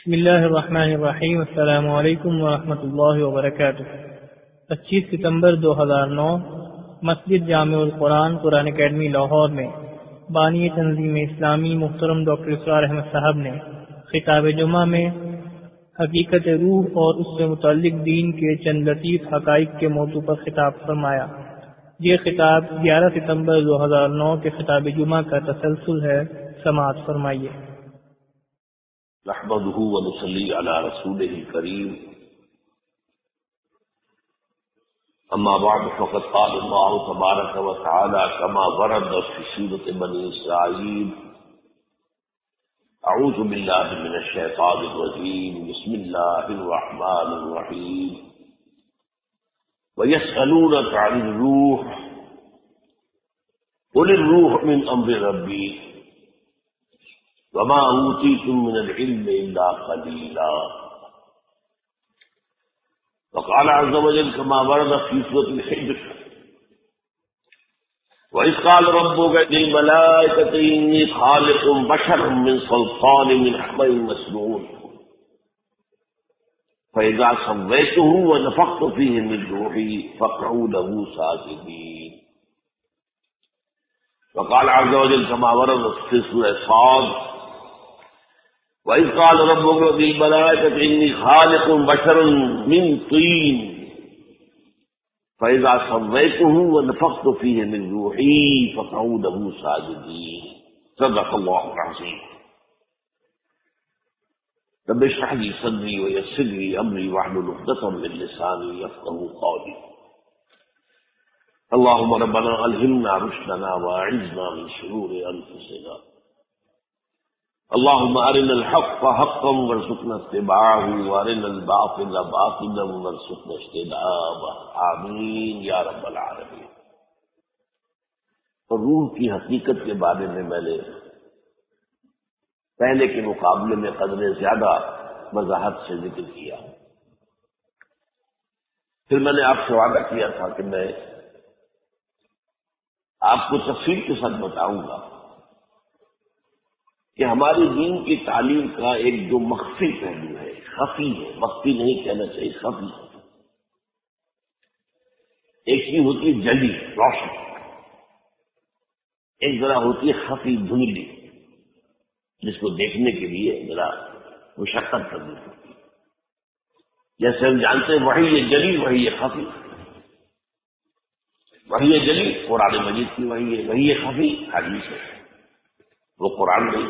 بسم اللہ الرحمن الرحیم۔ السلام علیکم ورحمۃ اللہ وبرکاتہ۔ 25 ستمبر 2009 مسجد جامع القرآن قرآن اکیڈمی لاہور میں بانی تنظیم اسلامی محترم ڈاکٹر اسرار احمد صاحب نے خطاب جمعہ میں حقیقت روح اور اس سے متعلق دین کے چند لطیف حقائق کے موضوع پر خطاب فرمایا۔ یہ خطاب 11 ستمبر 2009 کے خطاب جمعہ کا تسلسل ہے، سماعت فرمائیے۔ نحمده ونصلي على رسوله الكريم، اما بعد فقد قال الله تبارك وتعالى كما ورد في سورة بني اسرائيل: اعوذ بالله من الشيطان الرجيم، بسم الله الرحمن الرحيم، ويسألونك عن الروح قل الروح من امر ربي وما اوتيتم من العلم الا قليلا۔ وقال عز وجل كما ورد في سورة الحجر: وإذ قال ربك للملائكة إني خالق بشرا من صلصال من حمأ مسنون فإذا سويته ونفخت فيه من روحي فقعوا له ساجدين۔ وقال عز وجل كما ورد في سورة صاد: وَإِذْ قَالَ رَبُّكَ لِلْمَلَائِكَةِ إِنِّي خَالِقٌ بَشَرًا مِنْ طِينٍ فَإِذَا سَوَّيْتُهُ وَنَفَخْتُ فِيهِ مِنْ رُوحِي فَقَعُوا لَهُ سَاجِدِينَ۔ صدق الله العظيم۔ رب اشرح لي صدري ويسر لي أمري واحلل عقدة من لساني يفقهوا قولي۔ اللهم ربنا ألهمنا رشدنا وأعذنا من شرور أنفسنا، اللهم أرنا الحق حقا وارزقنا اتباعه وأرنا الباطل باطلا وارزقنا اجتنابه، آمین یا رب العالمین۔ اور روح کی حقیقت کے بارے میں نے پہلے کے مقابلے میں قدر زیادہ وضاحت سے ذکر کیا۔ پھر میں نے آپ سے وعدہ کیا تھا کہ میں آپ کو تفصیل کے ساتھ بتاؤں گا کہ ہماری دین کی تعلیم کا ایک جو مخفی پہلو ہے، خفی ہے، مخفی نہیں کہنا چاہیے، خفی ہے۔ ایک چیز ہوتی ہے جلی روشن، ایک ذرا ہوتی ہے خفی دھندلی، جس کو دیکھنے کے لیے ذرا مشقت کرنی ہوتی ہے۔ جیسے ہم جانتے ہیں وہی یہ جلی، وہی یہ خفی۔ وہی یہ جلی قرآن مجید کی وہی ہے، وہی یہ خفی حدیث ہے، وہ قرآن نہیں۔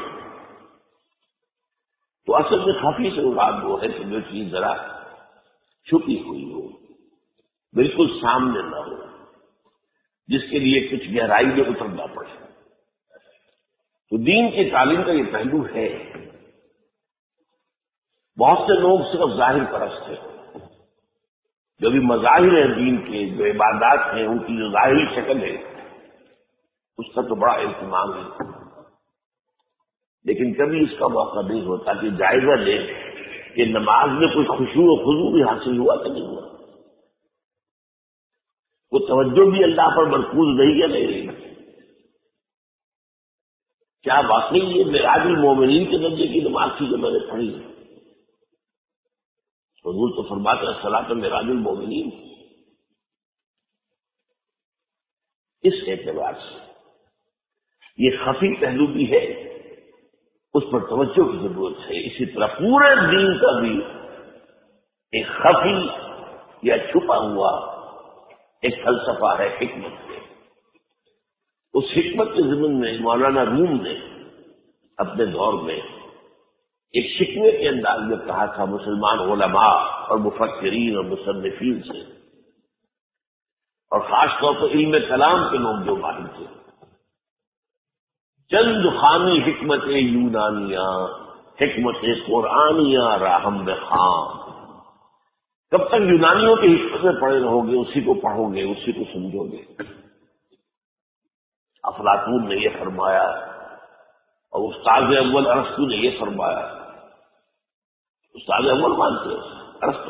تو اصل میں خفی سے مراد وہ ہے کہ جو چیز ذرا چھپی ہوئی ہو، بالکل سامنے نہ ہو، جس کے لیے کچھ گہرائی میں اترنا پڑے۔ تو دین کی تعلیم کا یہ پہلو ہے۔ بہت سے لوگ صرف ظاہر پرست ہیں، جو بھی مظاہر ہیں دین کے، جو عبادات ہیں، ان کی جو ظاہری شکل ہے اس کا تو بڑا اہتمام ہے، لیکن کبھی اس کا موقع نہیں ہوتا کہ جائزہ لے کہ نماز میں کوئی خشوع و خضوع بھی حاصل ہوا کہ نہیں ہوا، وہ توجہ بھی اللہ پر مرکوز رہی یا نہیں رہی، کیا واقعی یہ معراج المومنین کے درجے کی نماز تھی جو میں نے پڑھی؟ حضور تو فرماتے ہیں صلاۃ معراج المومنین۔ اس اعتبار سے یہ خفی پہلو بھی ہے، اس پر توجہ کی ضرورت ہے۔ اسی طرح پورے دین کا بھی ایک خفی یا چھپا ہوا ایک فلسفہ ہے، حکمت ہے۔ اس حکمت کے ضمن میں مولانا روم نے اپنے دور میں ایک شکوے کے انداز میں کہا تھا مسلمان علماء اور مفکرین اور مصنفین سے، اور خاص طور پر علم کلام کے لوگ جو ماہر تھے، چند خانی حکمت یونانیہ، حکمت قرآنیہ راہم بخام۔ کب تک یونانیوں کی حکمت میں پڑے رہو گے، اسی کو پڑھو گے، اسی کو سمجھو گے؟ افلاطون نے یہ فرمایا اور استاد اول ارسطو نے یہ فرمایا۔ استاد اول مانتے ہیں ارسطو،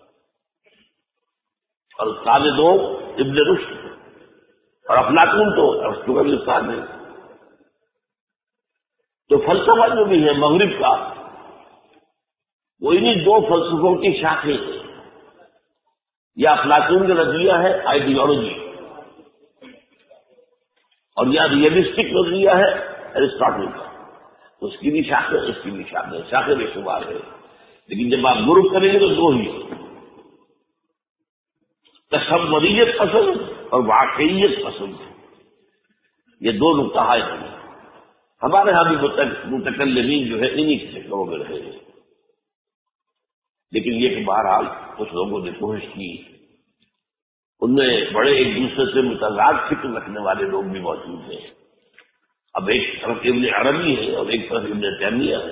اور استاد دو ابن رشد، اور افلاطون تو ارسطو کا بھی استاد ہے۔ تو فلسفہ جو بھی ہے مغرب کا، وہ انہیں دو فلسفوں کی شاخیں ہیں، یا افلاطون کا نظریہ ہے آئیڈیالوجی، اور یا ریئلسٹک نظریہ ہے ایرسٹاٹل کا۔ اس کی بھی شاخیں، اس کی بھی شاخیں، شاخیں بے شمار ہے، لیکن جب آپ گروپ کریں گے تو دو ہی ہیں، تصوریت پسند اور واقعیت پسند، یہ دو نقطہ ہے۔ ہمارے ہاں بھی متکلمین جو ہے انہی فکروں میں رہے ہیں، لیکن یہ کہ بہرحال کچھ لوگوں نے کوشش کی، ان میں بڑے ایک دوسرے سے متضاد فکر رکھنے والے لوگ بھی موجود ہیں۔ اب ایک طرف ابن عربی ہے اور ایک طرف ابن تیمیہ ہے،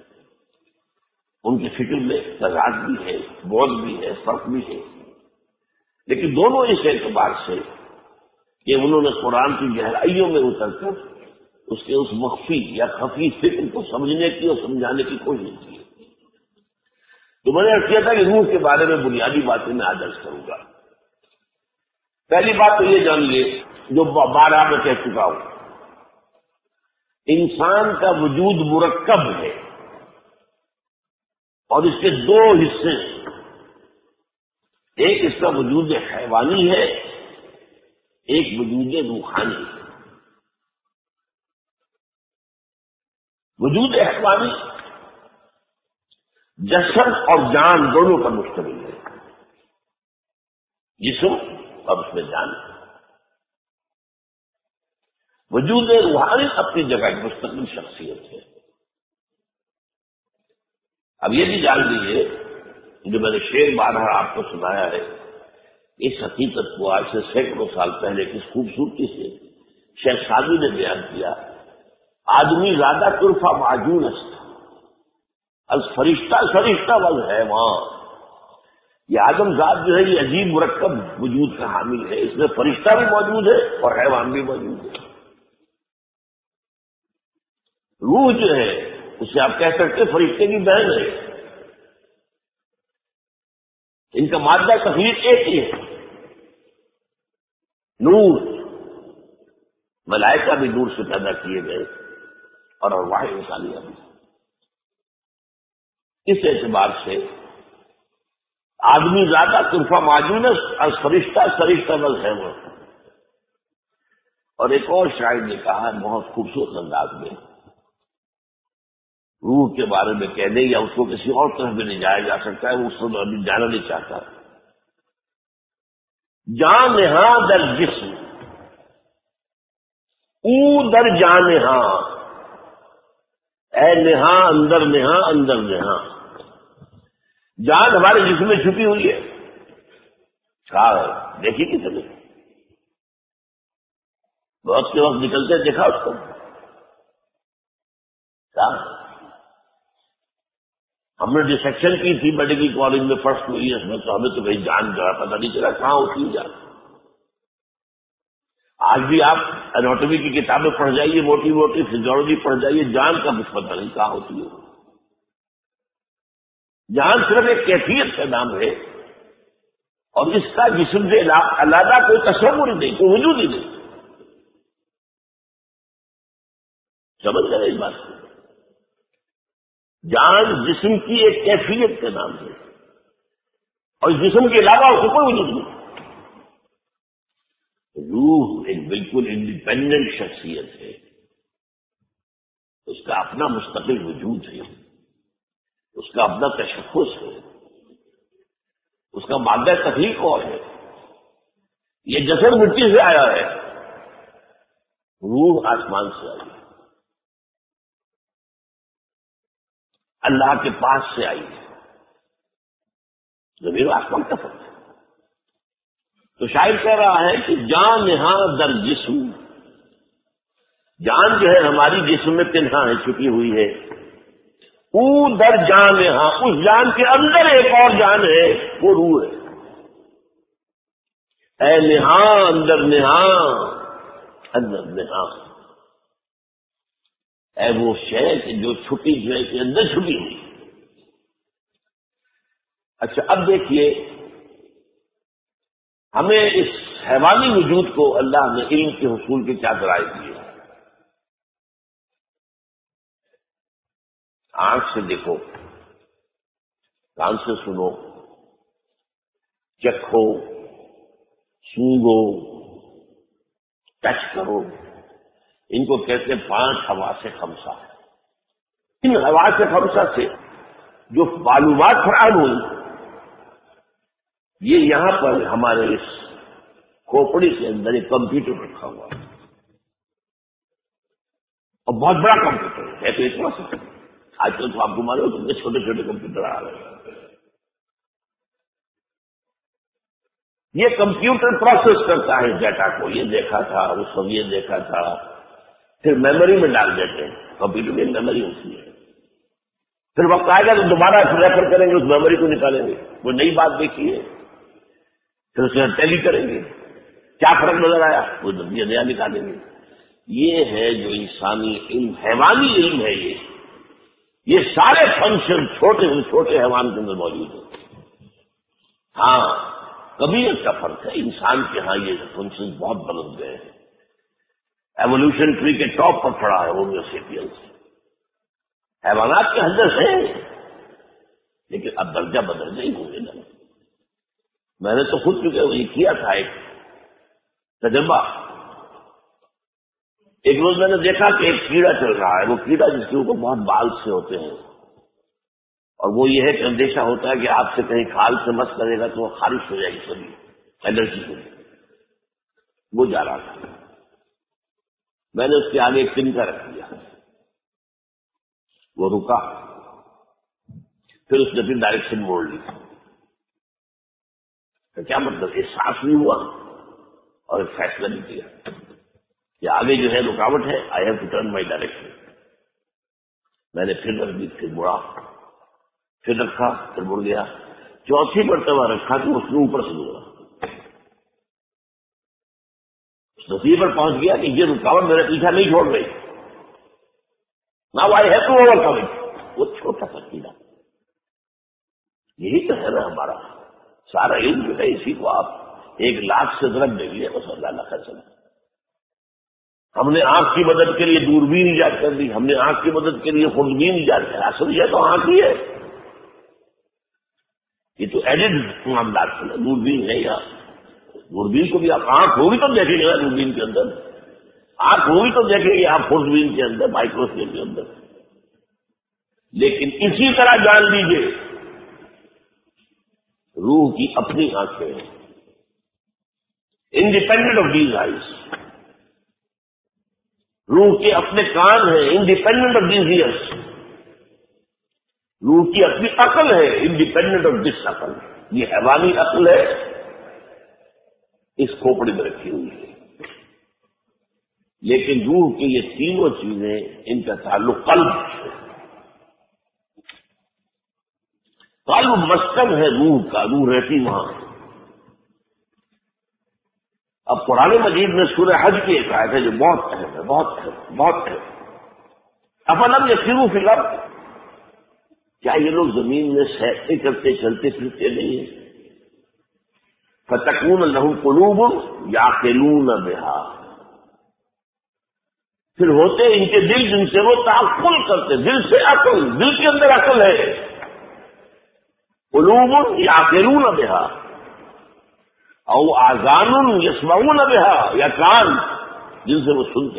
ان کی فکر میں تضاد بھی ہے، بعد بھی ہے، فرق بھی ہے، لیکن دونوں اس اعتبار سے کہ انہوں نے قرآن کی گہرائیوں میں اتر کر اس کے اس مخفی یا خفی فکر کو سمجھنے کی اور سمجھانے کی کوشش کی۔ تو میں نے عرض کیا تھا کہ روح کے بارے میں بنیادی باتیں میں آج عرض کروں گا۔ پہلی بات تو یہ جانیے، جو بارہ میں کہہ چکا ہوں، انسان کا وجود مرکب ہے اور اس کے دو حصے ہیں، ایک اس کا وجود حیوانی ہے، ایک وجود روحانی ہے۔ وجود حیوانی جسم اور جان دونوں پر مشتمل ہے، جسم اور اس میں جان ہے۔ وجود روحانی اپنی جگہ ایک مستقل شخصیت ہے۔ اب یہ بھی جان لیجیے، جو میں نے شعر بارہ آپ کو سنایا ہے، اس حقیقت کو آج سے سینکڑوں سال پہلے کس خوبصورتی سے شیخ سعدی نے بیان کیا۔ آدمی زیادہ طرفہ معجون است از فرشتہ سرشتہ وز حیوان۔ یہ آدم ذات جو ہے یہ عجیب مرکب وجود کا حامل ہے، اس میں فرشتہ بھی موجود ہے اور حیوان بھی موجود ہے۔ روح جو ہے اسے آپ کہہ سکتے فرشتے کی بہن ہے، ان کا مادہ تخلیق ایک ہی ہے، نور۔ ملائکہ بھی نور سے پیدا کیے گئے اور ارواح انسانیہ بھی۔ اس اعتبار سے آدمی زیادہ طرفہ معجون اور فرشتہ سرشتہ بل ہے وہ۔ اور ایک اور شاعر نے کہا بہت خوبصورت انداز میں، روح کے بارے میں کہنے یا اس کو کسی اور طرف بھی نہیں جایا جا سکتا ہے، وہ اس کو ابھی جانا نہیں چاہتا۔ جان نہاں در جسم او در جان نہاں، اے نہاں اندر نہاں اندر نہاں۔ جان ہمارے جسم میں چھپی ہوئی ہے، کہاں ہے دیکھی کسی نے؟ بہت کے وقت نکلتے دیکھا اس کو؟ کہاں؟ ہم نے ڈسیکشن کی تھی میڈیکل کالج میں فرسٹ ہوئی ہے، اس میں تو ہمیں تو بھائی جان جو ہے پتہ نہیں چلا کہاں ہوتی ہے جان۔ آج بھی آپ اناٹومی کی کتابیں پڑھ جائیے، موٹی موٹی فزیولوجی پڑھ جائیے، جان کا کچھ پتہ نہیں کہاں ہوتی ہے۔ جان صرف ایک کیفیت کا نام ہے اور اس کا جسم سے علیحدہ کوئی تصور ہی نہیں، کوئی وجود ہی نہیں۔ سمجھ گئے اس بات کو؟ جان جسم کی ایک کیفیت کا نام ہے اور جسم کے علاوہ اس کو کوئی وجود نہیں۔ روح ایک بالکل انڈیپینڈنٹ شخصیت ہے، اس کا اپنا مستقل وجود ہے، اس کا اپنا تشخص ہے، اس کا مادہ تخلیق اور ہے۔ یہ جسد مٹی سے آیا ہے، روح آسمان سے آئی ہے، اللہ کے پاس سے آئی ہے، زمین و آسمان کا فرق ہے۔ تو شاعر کہہ رہا ہے کہ جان نہاں در جسم، جان جو ہے ہماری جسم میں تنہا ہے، چھپی ہوئی ہے۔ او در جان نہاں، اس جان کے اندر ایک اور جان ہے، وہ روح ہے۔ اے نہاں اندر نہاں اندر نہاں، اے وہ شے جو چھپی جو ہے کہ اندر چھپی ہوئی۔ اچھا اب دیکھیے، ہمیں اس حیوانی وجود کو اللہ نے علم کے حصول کے کیا ذرائع دیے۔ آنکھ سے دیکھو، کان سے سنو، چکھو، سونگو، ٹچ کرو، ان کو کہتے ہیں 5 حواس خمسہ۔ ان حواس خمسہ سے جو معلومات فراہم ہوئی، یہ یہاں پر ہمارے اس کھوپڑی کے اندر ایک کمپیوٹر رکھا ہوا ہے، اور بہت بڑا کمپیوٹر ہے تو اتنا سا۔ آج کل تو آپ کو معلوم ہے چھوٹے چھوٹے کمپیوٹر آ رہے ہیں۔ یہ کمپیوٹر پروسیس کرتا ہے ڈیٹا کو، یہ دیکھا تھا، اس وقت یہ دیکھا تھا، پھر میموری میں ڈال دیتے ہیں۔ کمپیوٹر میں میموری ہوتی ہے، پھر وقت آئے گا تو دوبارہ ریفر کریں گے، اس میموری کو نکالیں گے، وہ نئی بات دیکھی ہے، پھر اسے ٹیلی کریں گے، کیا فرق نظر آیا وہ نیا نکالیں گے۔ یہ ہے جو انسانی علم، حیوانی علم ہے۔ یہ سارے فنکشن چھوٹے سے چھوٹے حیوان کے اندر موجود ہیں۔ ہاں، قبیلت کا فرق ہے، انسان کے ہاں یہ فنکشن بہت بلند گئے ہیں۔ ایوولوشن ٹری کے ٹاپ پر کھڑا ہے ہومو سیپینس۔ حیوانات کے اندر ہیں، لیکن اب درجہ بدل نہیں ہوں گے نا۔ میں نے تو خود چونکہ یہ کیا تھا ایک تجربہ۔ ایک روز میں نے دیکھا کہ ایک کیڑا چل رہا ہے، وہ کیڑا جس کے اوپر بہت بال سے ہوتے ہیں، اور وہ یہ ہے کہ اندیشہ ہوتا ہے کہ آپ سے کہیں کھال سے مس کرے گا تو وہ خارش ہو جائے گی، سبھی الرجی ہوگی۔ وہ جا رہا تھا، میں نے اس کے آگے ایک تنکا رکھ دیا، وہ رکا، پھر اس نے پھر ڈائریکشن موڑ لی۔ تو کیا مطلب، احساس نہیں ہوا اور ایک فیصلہ نہیں کیا کہ آگے جو ہے رکاوٹ ہے، I have to turn my direction. میں نے پھر رکھ دی، پھر مڑا، پھر رکھا، پھر مڑ گیا، چوتھی مرتبہ رکھا کہ اس نے اوپر سے مڑا۔ اس نتیجے پر پہنچ گیا کہ یہ رکاوٹ میرا پیچھا نہیں چھوڑ رہی، now I have to overcome it. وہ چھوٹا سا کیڑا، یہی تو ہے نا ہمارا سارا علم جو ہے، اسی کو آپ 1 لاکھ سے ضرب دے لیے بس اللہ خیر سمجھ۔ ہم نے آنکھ کی مدد کے لیے دوربین ایجاد کر دی، ہم نے آنکھ کی مدد کے لیے خوردبین ایجاد کر، اصل یہ تو آنکھ ہی ہے، یہ تو ایڈڈ معاملات ہے۔ دوربین ہے، یا دوربین کو بھی آپ آنکھ ہوگی تو دیکھیں گے، دوربین کے اندر آنکھ ہوگی تو دیکھیں گے آپ خوردبین کے اندر، مائکروسکوپ کے اندر۔ لیکن اسی طرح جان لیجیے روح کی اپنی آنکھیں ہیں، انڈیپینڈنٹ آف دیز آئیز۔ روح کے اپنے کان ہیں، انڈیپینڈنٹ آف دیز ایئرس۔ روح کی اپنی عقل ہے، انڈیپینڈنٹ آف دس عقل۔ یہ حیوانی عقل ہے، اس کھوپڑی میں رکھی ہوئی ہے، لیکن روح کی یہ تینوں چیزیں، ان کا تعلق قلب سے۔ قلب مسکن ہے روح کا، روح رہتی وہاں۔ اب قرآن مجید میں سورہ حج کی ایک آیت ہے جو بہت اہم ہے، بہت اہم، بہت اہم۔ افلم یسیروا فی الارض، کیا یہ لوگ زمین میں سیریں کرتے چلتے پھرتے نہیں ہیں؟ فتکون لہم قلوب یعقلون بہا، پھر ہوتے ان کے دل جن سے وہ تعقل کرتے، دل سے عقل، دل کے اندر عقل ہے۔ قلوب یعقلون بہا او آذان یسمعون بہا، یا کان جن سے وہ سنتے۔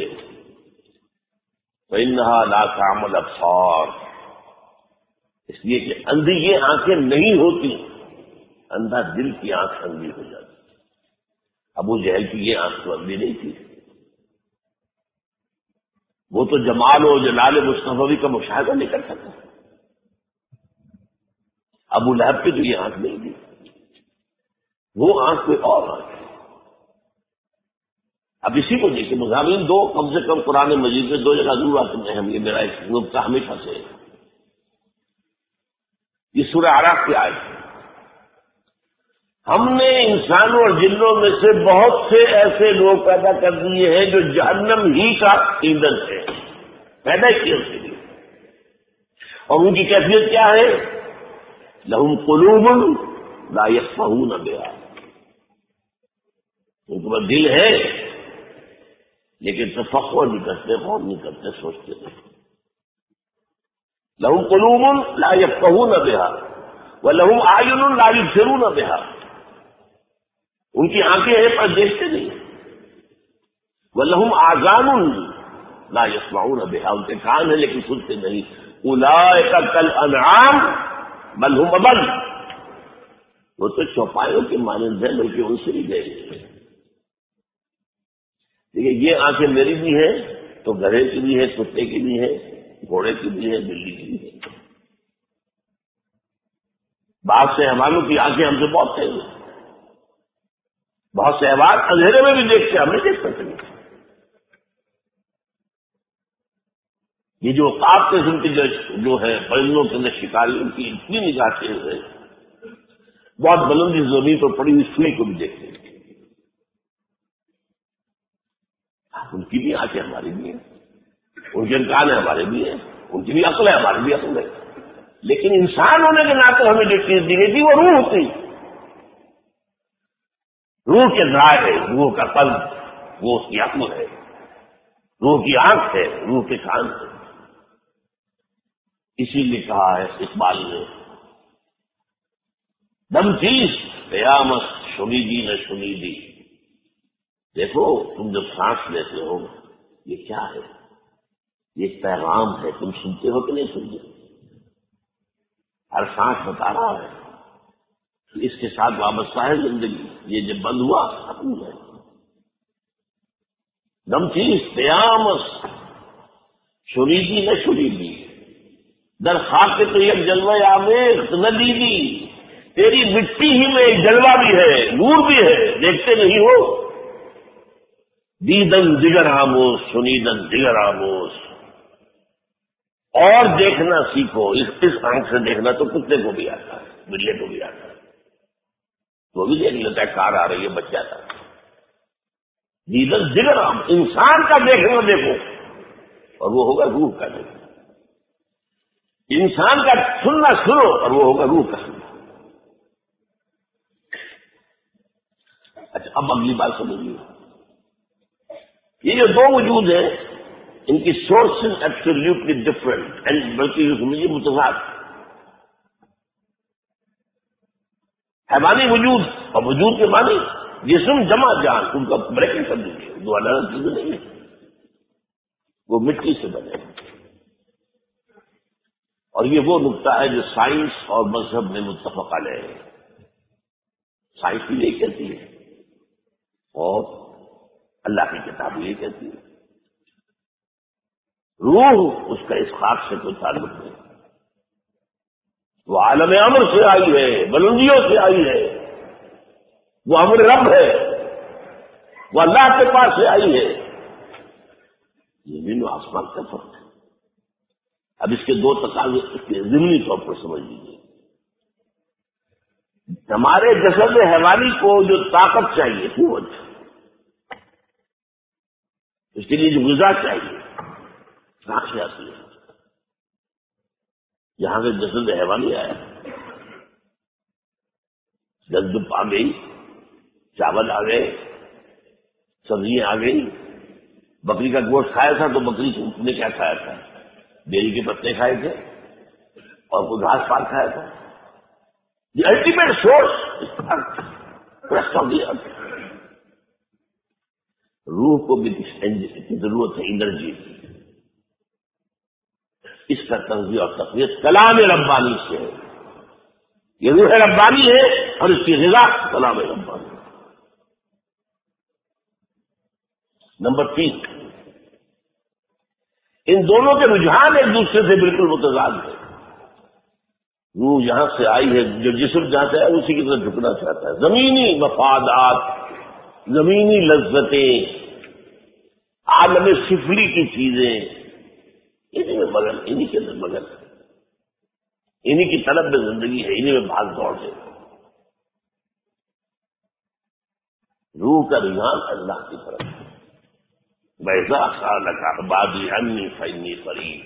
فإنها لا تعمى الأبصار، اس لیے کہ اندھی یہ آنکھیں نہیں ہوتی، اندھا دل کی آنکھ اندھی ہو جاتی۔ ابو جہل کی یہ آنکھ تو اندھی نہیں تھی، وہ تو جمال و جلال مصطفی کا مشاہدہ نہیں کر سکتا۔ ابو لہب کی تو یہ آنکھ نہیں تھی، وہ آنکھ کوئی اور آنکھ ہے۔ اب اسی کو دیکھیں، مضامین دو کم سے کم قرآن مجید میں 2 جگہ ضرور آتے ہیں، ہم یہ میرا ایک نقطہ ہمیشہ سے ہے۔ یہ سورہ اعراف کی آیت ہے، ہم نے انسانوں اور جنوں میں سے بہت سے ایسے لوگ پیدا کر دیے ہیں جو جہنم ہی کا ایندھن ہے، پیدا کیے اس کے لیے، اور ان کی کیفیت کیا ہے؟ لہم قلوب لا یفقہون بہا، ان کے پاس دل ہے لیکن تفقہ نہیں کرتے، غور نہیں کرتے، سوچتے نہیں۔ لہم قلوب لا یفقہون بہا وَلَهُمْ أَعْيُنٌ لَا يُبْصِرُونَ بِهَا، ان کی آنکھیں ہیں پر دیکھتے نہیں. وَلَهُمْ آذَانٌ لَا يَسْمَعُونَ بِهَا، ان کے کان ہیں لیکن سنتے نہیں. أُولَٰئِكَ كَالْأَنْعَامِ بَلْ هُمْ أَضَلُّ، وہ تو چوپایوں کے مانند ہیں بلکہ ان سے بھی گئے. دیکھیے یہ آنکھیں میری بھی ہیں تو گدھے کی بھی ہے، کتے کی بھی ہے، گھوڑے کی بھی ہے، بلی کی بھی ہے. بعض شہوانوں کی آنکھیں ہم سے بہت تیز ہیں، بہت سے احوال اندھیرے میں بھی دیکھتے، ہم نہیں دیکھ سکتے. یہ جو قاف قسم کی جو ہے پرندوں کے اندر شکاری، ان کی اتنی نگاہ تیز ہے، بہت بلندی زمین پر پڑی ہوئی سوئی کو بھی دیکھتے ہیں. ان کی بھی آنکھیں ہماری بھی ہیں، ان کے کان ہمارے بھی ہیں، ان کی بھی عقل ہے ہماری بھی عقل ہے. لیکن انسان ہونے کے ناطے ہمیں جو چیز دی گئی تھی وہ روح ہوتی، روح کے ذرائع ہے، روح کا قلب، وہ اس کی عقل ہے، روح کی آنکھ ہے، روح کے کان ہے. اسی لیے کہا ہے اقبال نے، دم چیز قیامت شنیدی نہ شنیدی. دیکھو تم جب سانس لیتے ہو یہ کیا ہے؟ یہ ایک پیغام ہے، تم سنتے ہو کہ نہیں سنتے؟ ہر سانس بتا رہا ہے اس کے ساتھ وابستہ ہے زندگی. یہ جب بند ہوا ختم ہے. دم چیز قیامت شنیدی نہ شنیدی، در خاک تو یک جلوہ آمیخت نہ دیدی. تیری مٹی ہی میں ایک جلوہ بھی ہے، نور بھی ہے، دیکھتے نہیں ہو. دیدن دیگر آموز سنیدن دیگر آموز، اور دیکھنا سیکھو. اس آنکھ سے دیکھنا تو کتے کو بھی آتا ہے، بلے کو بھی آتا ہے، وہ بھی دیکھ لیتا ہے کار آ رہی ہے بچہ تھا. دیدن دیگر آم، انسان کا دیکھنا دیکھو اور وہ ہوگا روح کا دیکھنا. انسان کا سننا سنو اور وہ ہوگا روح کا سننا. اچھا اب اگلی بات سمجھیے، یہ جو دو وجود ہیں ان کی سورسز ایبسولوٹلی ڈفرنٹ اینڈ بلکہ یہ سمجھیے متضاد. حیوانی وجود اور وجود کے معنی جسم جمع جان، ان کا بریکٹ کر دیجیے، دو الگ الگ چیزیں نہیں ہیں. وہ مٹی سے بنے اور یہ وہ نقطہ ہے جو سائنس اور مذہب میں متفق علیہ ہے. سائنس بھی یہ کہتی ہے اور اللہ کی کتاب یہ کہتی ہے. روح اس کا اس خاک سے کوئی تعلق نہیں، وہ عالم امر سے آئی ہے، بلندیوں سے آئی ہے، وہ امر رب ہے، وہ اللہ کے پاس سے آئی ہے. زمین و آسمان کا فرق ہے. اب اس کے دو تقاضے ضمنی طور پر سمجھ لیجیے. ہمارے جسد حیوانی کو جو طاقت چاہیے قوت، اس کے لیے جو غذا چاہیے کہاں سے آتی ہے؟ یہاں سے جسد حیوانی آیا، گندم آ گئی، چاول آ گئے، سبزیاں آ گئی. بکری کا گوشت کھایا تھا تو بکری نے کیا کھایا تھا؟ بیری کے پتے کھائے تھے اور کوئی گھاس پات کھایا تھا. The ultimate source rest of the earth. روح کو بھی ضرورت ہے انرجی. اس کا تغذیہ اور تقویت کلام ربانی سے ہے. یہ روح ربانی ہے اور اس کی غذا کلام ربانی. نمبر 3، ان دونوں کے رجحان ایک دوسرے سے بالکل متضاد ہے. روح یہاں سے آئی ہے، جو جسم جہاں سے ہے اسی کی طرف جھکنا چاہتا ہے. زمینی مفادات، زمینی لذتیں، عالم سفلی کی چیزیں، انہیں میں مگن، انہیں کے اندر مگن، انہیں کی طلب میں زندگی ہے، انہیں میں بھاگ دوڑ ہے. روح کا رجحان اللہ کی طرف ہے. وَإِذَا سَأَلَكَ عِبَادِي عَنِّي فَإِنِّي قَرِيبٌ.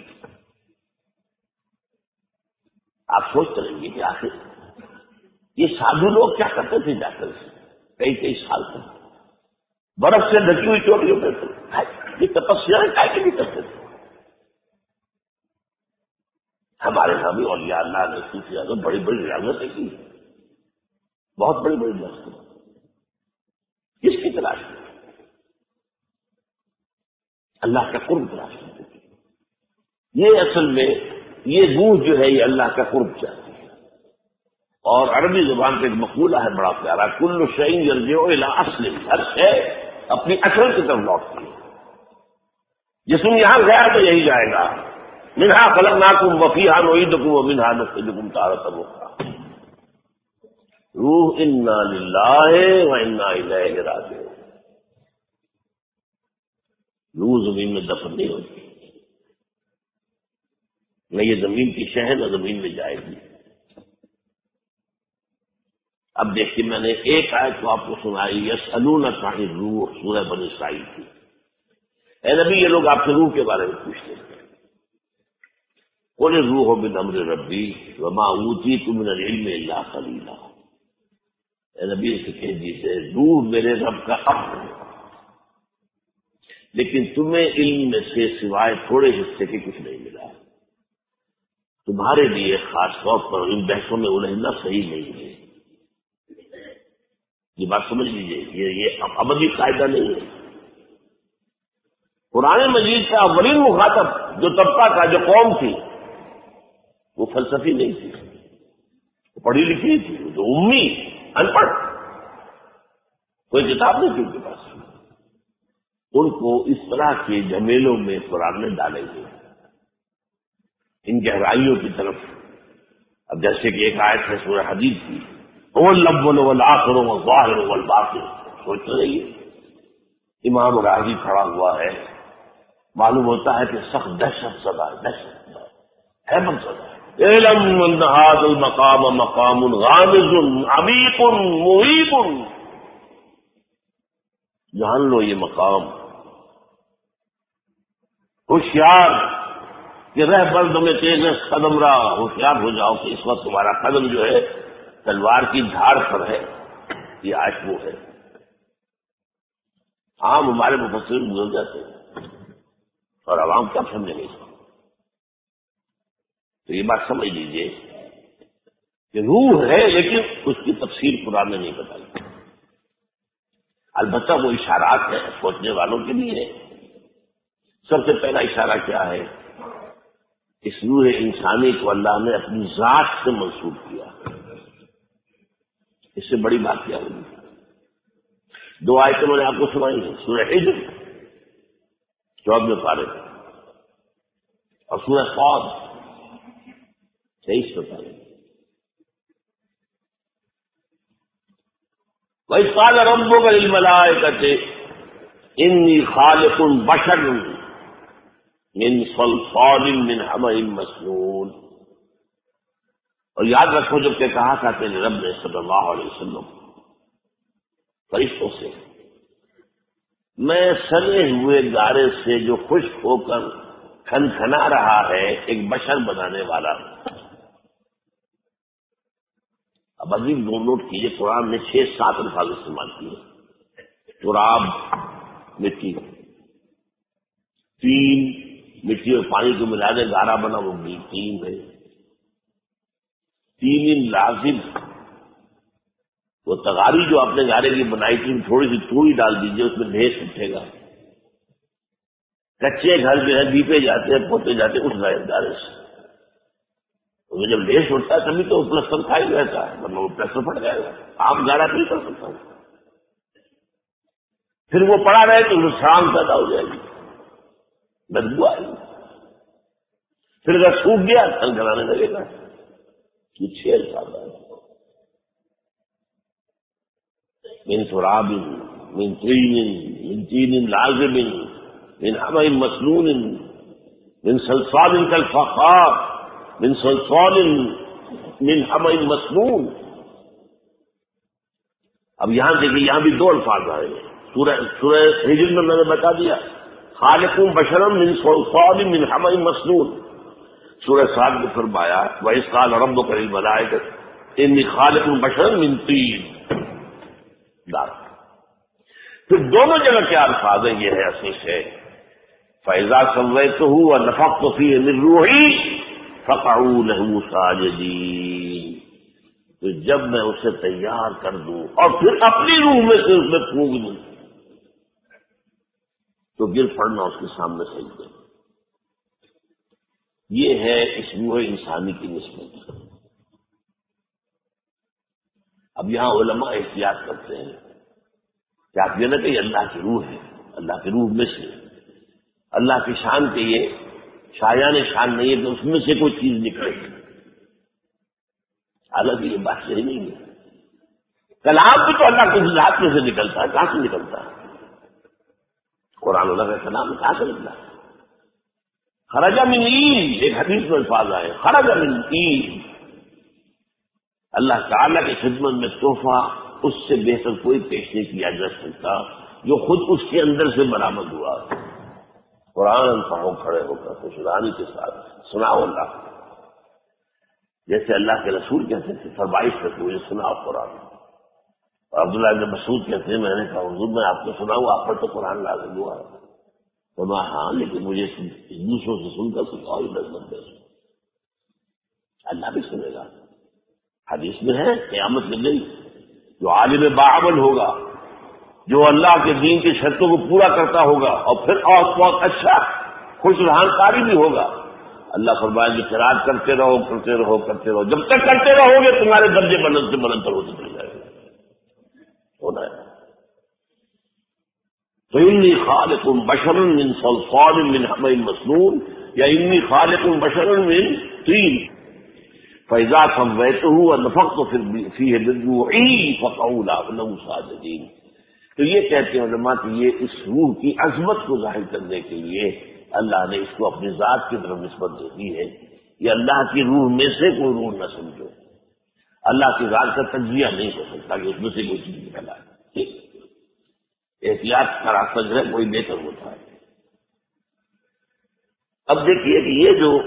آپ سوچتے رہیں گے کہ آخر یہ سادھو لوگ کیا کرتے تھے جا کر کئی کئی سال تک برف سے ڈھکی ہوئی چوٹیوں پہ تھے، یہ تپسیا کیا کے نہیں کرتے تھے؟ ہمارے یہاں بھی اولیاء اللہ نے صوفیاء نے بڑی بڑی ریاضتیں کی، بہت بڑی بڑی ریاضتیں، کس کی تلاش میں؟ اللہ کا قرب تلاش کرتے تھے۔ یہ اصل میں یہ روح جو ہے یہ اللہ کا قرب چاہتی ہے۔ اور عربی زبان کا ایک مقولہ ہے بڑا پیارا، کل شیء یرجع الی اصل، ہر شے اپنی اصل کی طرف لوٹتی ہے۔ جسم یہاں گیا تو یہی جائے گا، منہا خلقناکم وفیہا نعیدکم ومنہا نخرجکم تارۃ اخری۔ روح انا للہ وانا الیہ راجعون۔ روح زمین میں دفن نہیں ہوتی، نہ یہ زمین کی شہ نہ زمین میں جائے گی۔ اب دیکھیے میں نے ایک آیت کو آپ کو سنائی، یسألونک عن الروح، سورہ بنی اسرائیل کی۔ اے نبی یہ لوگ آپ سے روح کے بارے میں پوچھتے ہیں، قل الروح من امر ربی وما اوتیت من العلم الا قلیلا۔ اے نبی سے کہہ دیجیے روح میرے رب کا امر ہے، لیکن تمہیں علم میں سے سوائے تھوڑے حصے کے کچھ نہیں ملا۔ تمہارے لیے خاص طور پر ان بحثوں میں الجھنا صحیح نہیں ہے۔ یہ بات سمجھ لیجیے، یہ ابدی قاعدہ نہیں ہے۔ قرآن مجید کا اولین مخاطب جو طبقہ تھا، جو قوم تھی، وہ فلسفی نہیں تھی، وہ پڑھی لکھی تھی، وہ جو امی ان پڑھ، کوئی کتاب نہیں تھی ان کے پاس۔ ان کو اس طرح کے جھمیلوں میں قرآن نے ڈالے گے، ان گہرائیوں کی طرف۔ اب جیسے کہ ایک آیت ہے سورہ حدید کی، هو الاول والآخر والظاہر والباطن، سوچتے رہیے۔ امام راضی کھڑا ہوا ہے، معلوم ہوتا ہے کہ سخت دہشت زدہ ہے منصب ہے۔ اعلم ان هذا المقام مقام غامض عمیق مہیب، جان لو یہ مقام ہوشیار کہ رہ برد میں تیز قدم رہا، ہوشیار ہو جاؤ کہ اس وقت تمہارا قدم جو ہے تلوار کی دھار پر ہے۔ یہ آج وہ ہے، عام ہمارے مفسرین گزر جاتے ہیں اور عوام کیا سمجھے گے؟ تو یہ بات سمجھ لیجیے کہ روح ہے، لیکن اس کی تفسیر قرآن نے نہیں بتائی۔ البتہ وہ اشارات ہیں سوچنے والوں کے لیے۔ سب سے پہلا اشارہ کیا ہے؟ اس روح انسانی کو اللہ نے اپنی ذات سے منسوب کیا۔ اس سے بڑی بات کیا ہوگی؟ دو آیتیں میں نے آپ کو سنائی ہیں، سورہ حجر 14 پارے اور سورہ صاد 23 پارے۔ وَإِذْ قَالَ رَبُّكَ لِلْمَلَائِكَةِ إِنِّي خَالِقٌ بَشَرًا مِنْ صَلْصَالٍ مِنْ حَمَإٍ مَسْنُونٍ۔ اور یاد رکھو جب کہ کہا تھا کہ رب نے صلی اللہ علیہ وسلم فرشتوں سے، میں سنے ہوئے گارے سے جو خشک ہو کر کھنکھنا رہا ہے ایک بشر بنانے والا ہوں۔ اب عظیم نوٹ کیجیے، قرآن نے 6-7 الفاظ استعمال کیے۔ تراب مٹی، تین مٹی اور پانی کو ملا دے گارا بنا، وہ بھی تین ہے۔ تین لازم، وہ تغاری جو آپ نے گارے کی بنائی تھی تھوڑی سی توڑی ڈال دیجیے، اس میں ڈھیس اٹھے گا۔ کچے گھر جو ہے دیپے جاتے ہیں پوتے جاتے ہیں اس گارے سے، اس میں جب ڈھیس اٹھتا ہے تبھی تو پلستر کھائی رہتا ہے، ورنہ وہ پلستر پھٹ جائے گا، آپ گارا نہیں کر سکتا۔ پھر وہ پڑا رہے تو شام پیدا ہو جائے گی، بدبو آئے گی، پھر اگر سوکھ گیا کھل کھلانے لگے گا۔ یہ 6 سال ہے۔ من تراب من طین من طین لازم من حمأ مسنون من صلصال کالفخار من صلصال من حمأ مسنون۔ اب یہاں دیکھیے، یہاں بھی 2 الفاظ آئے ہیں۔ سورہ ہجر میں نے بتا دیا خالق بشرا من صلصال من حمأ مسنون۔ سورہ صاد میں فرمایا وَإِذْ قَالَ رَبُّكَ لِلْمَلَائِكَةِ إِنِّي خَالِقٌ بَشَرًا مِنْ طِينٍ۔ پھر دونوں جگہ کیا الفاظ ہیں؟ یہ ہے اصل سے فَإِذَا سَوَّيْتُهُ وَنَفَخْتُ فِيهِ مِنْ رُوحِي فقعوا له ساجدین، تو جب میں اسے تیار کر دوں اور پھر اپنی روح میں سے اس میں پھونک دوں تو گر پڑنا اس کے سامنے سجدے۔ یہ ہے اس روح انسانی کی نسبت۔ اب یہاں علماء احتیاط کرتے ہیں کہ آپ یہ نہ کہ اللہ کی روح ہے، اللہ کی روح میں سے اللہ کی شان کے یہ شایان شان نہیں ہے کہ اس میں سے کوئی چیز نکلے، حالانکہ یہ بات صحیح نہیں ہے۔ کلام بھی تو اللہ کی ذات میں سے نکلتا ہے، کہاں سے نکلتا ہے؟ قرآن اللہ کا کلام کہاں سے نکلا؟ خرج من ایل، ایک حدیث میں الفاظ آئے خرج من ایل، اللہ تعالیٰ کی خدمت میں تحفہ اس سے بہتر کوئی پیش نہیں کیا جا سکتا جو خود اس کے اندر سے برآمد ہوا۔ قرآن پڑھو کھڑے ہو کر خوشحالی کے ساتھ سناؤ اللہ، جیسے اللہ کے رسول کہتے تھے فرمائش کرتے ہوئے سناؤ قرآن۔ اور عبداللہ بن مسعود کہتے ہیں میں نے کہا حضور میں آپ کو سناؤں، آپ پر تو قرآن نازل ہوا ہے۔ تو ہاں لیکن مجھے دوسروں سے سن کر کچھ اور لذت دے، اللہ بھی سنے گا۔ حدیث میں ہے قیامت کے دن جو عالم باعمل ہوگا، جو اللہ کے دین کی شرطوں کو پورا کرتا ہوگا اور پھر اور بہت اچھا خوش رہانکاری بھی ہوگا، اللہ فرمائے کہ قرات کرتے رہو کرتے رہو کرتے رہو، جب تک کرتے رہو گے تمہارے درجے بلند سے بلندر ہوتے چلے جائے گا۔ ہونا ہے تو انی خالق بشر من صلصال من حمأ مسنون یا انی خالق بشر من طین فإذا سويته ونفخت فيه من روحي فقعوا له ساجدين۔ تو یہ کہتے ہیں علماء کہ یہ اس روح کی عظمت کو ظاہر کرنے کے لیے اللہ نے اس کو اپنی ذات کی طرف نسبت دے دی ہے۔ یہ اللہ کی روح میں سے کوئی روح نہ سمجھو، اللہ کی ذات کا تجزیہ نہیں ہو سکتا کہ اس میں سے کوئی چیز نکل آئے۔ ٹھیک، احتیاط کا راستہ جو ہے کوئی لے کر ہوتا ہے۔ اب دیکھیے کہ یہ جو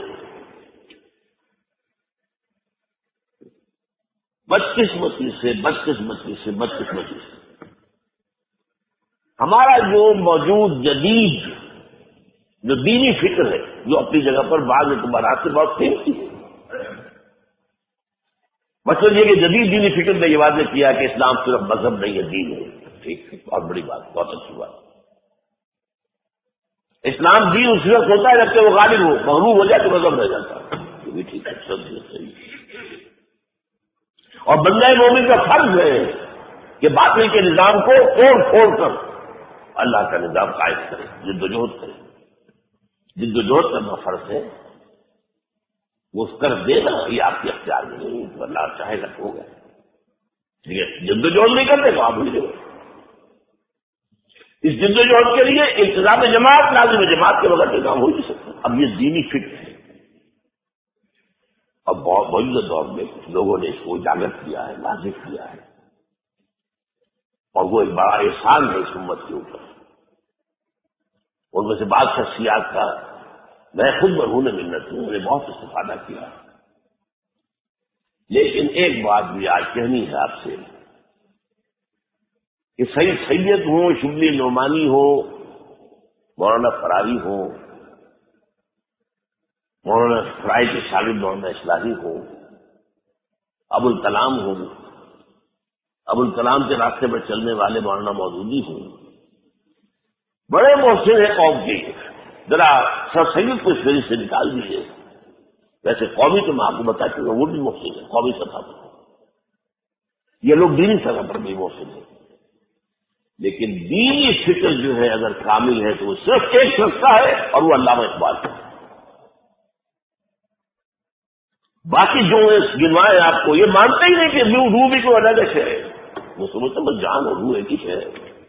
32 سے ہمارا جو موجود جدید جو دینی فکر ہے، جو اپنی جگہ پر بعض اعتبارات سے بہت قیمتی ہے۔ مطلب یہ کہ جدید دینی فکر نے یہ واضح کیا کہ اسلام صرف مذہب نہیں ہے، دین ہے۔ ٹھیک ہے، بہت بڑی بات، بہت اچھی بات۔ اسلام دین اس وقت ہوتا ہے جبکہ وہ غالب ہو، مغلوب ہو جائے تو مذہب رہ جاتا ہے۔ یہ بھی ٹھیک ہے، سب صحیح۔ اور بندہ مومن کا فرض ہے کہ باطل کے نظام کو توڑ پھوڑ کر اللہ کا نظام قائم کرے، جد و جہد کرے۔ جد و جہد کرنا فرض ہے، وہ کر دینا یہ آپ کے اختیار میں نہیں، تو اللہ چاہے گا ہوگا۔ ٹھیک ہے، جد و جہد نہیں کرتے تو آپ بھول جائیں۔ اس جد و جہد کے لیے انتظام جماعت لازم جماعت کے بغیر کام ہو نہیں سکتا۔ اب یہ دینی فکر ہے، اب بہت موجودہ دور میں کچھ لوگوں نے اس کو اجاگر کیا ہے، واضح کیا ہے، اور وہ ایک بڑا احسان ہے اس امت کے اوپر۔ ان میں سے بعض شخصیات کا میں خود مرہون منت ہوں، نے بہت استفادہ کیا۔ لیکن ایک بات بھی آج کہنی ہے آپ سے کہ سید ہو، شبلی نعمانی ہو، مولانا فراری ہو، مولانا فرائی کے شاگرد مولانا اصلاحی ہو، ابوالکلام ہو، ابوالکلام کے راستے پر چلنے والے مولانا مودودی ہوں، بڑے محسن ہیں قوم کے۔ ذرا سر سید کو اس فہرست سے نکال دیجیے۔ ویسے قومی تو میں آپ کو بتا چکا وہ بھی محسن ہے، قومی سطح پر۔ یہ لوگ دینی سطح پر بھی محسن ہیں، لیکن دینی فکر جو ہے اگر کامل ہے تو وہ صرف ایک شخص کا ہے، اور وہ علامہ اقبال کا ہے۔ باقی جو گنوائے آپ کو یہ مانتے ہی نہیں کہ روح بھی کوئی الگ ہے، وہ سمجھتے بس جان اور روح ایک ہی ہے۔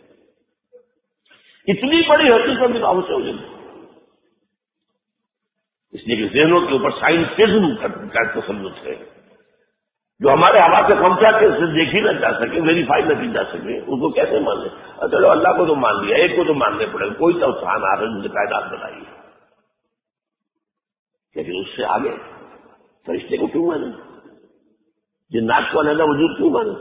اتنی بڑی حقیقت بھی بہت سے ہو جائے، اس لیے کہ ذہنوں کے اوپر سائنٹزم کا تسلط ہے، جو ہمارے ہوا سے پہنچا کے اسے دیکھی نہ جا سکے، ویریفائی نہ کی جا سکے، اس کو کیسے مان لیں؟ چلو اللہ کو تو مان لیا، ایک کو تو ماننے پڑے گا، کوئی تو سہان آ رہا ہے جسے کائنات بنائی ہے، لیکن اس سے آگے فرشتے کو کیوں مانے؟ جنات کو علیحدہ وجود کیوں مانے؟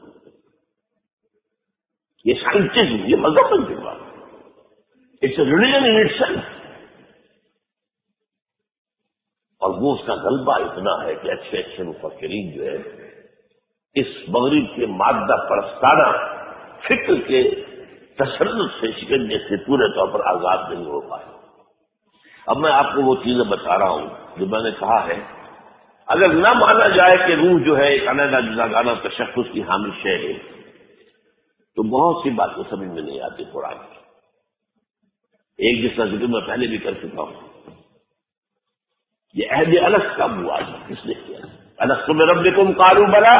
یہ سائنٹزم، یہ مذہب بن چکا، it's a religion in itself. اور وہ اس کا غلبہ اتنا ہے کہ اچھے اچھے مفکرین جو ہے اس مغرب کے مادہ پرستانہ فکر کے تسلط سے شکنجے سے پورے طور پر آزاد نہیں ہو پائے. اب میں آپ کو وہ چیزیں بتا رہا ہوں جو میں نے کہا ہے. اگر نہ مانا جائے کہ روح جو ہے ایک علیحدہ جداگانہ تشخص کی حامل شے ہے تو بہت سی باتیں سمجھ میں نہیں آتی قرآن کی. ایک جس کا ذکر میں پہلے بھی کر چکا ہوں. یہ عہد الست کب ہوا ہے؟ کس نے کیا؟ الست بربکم قالوا بلی.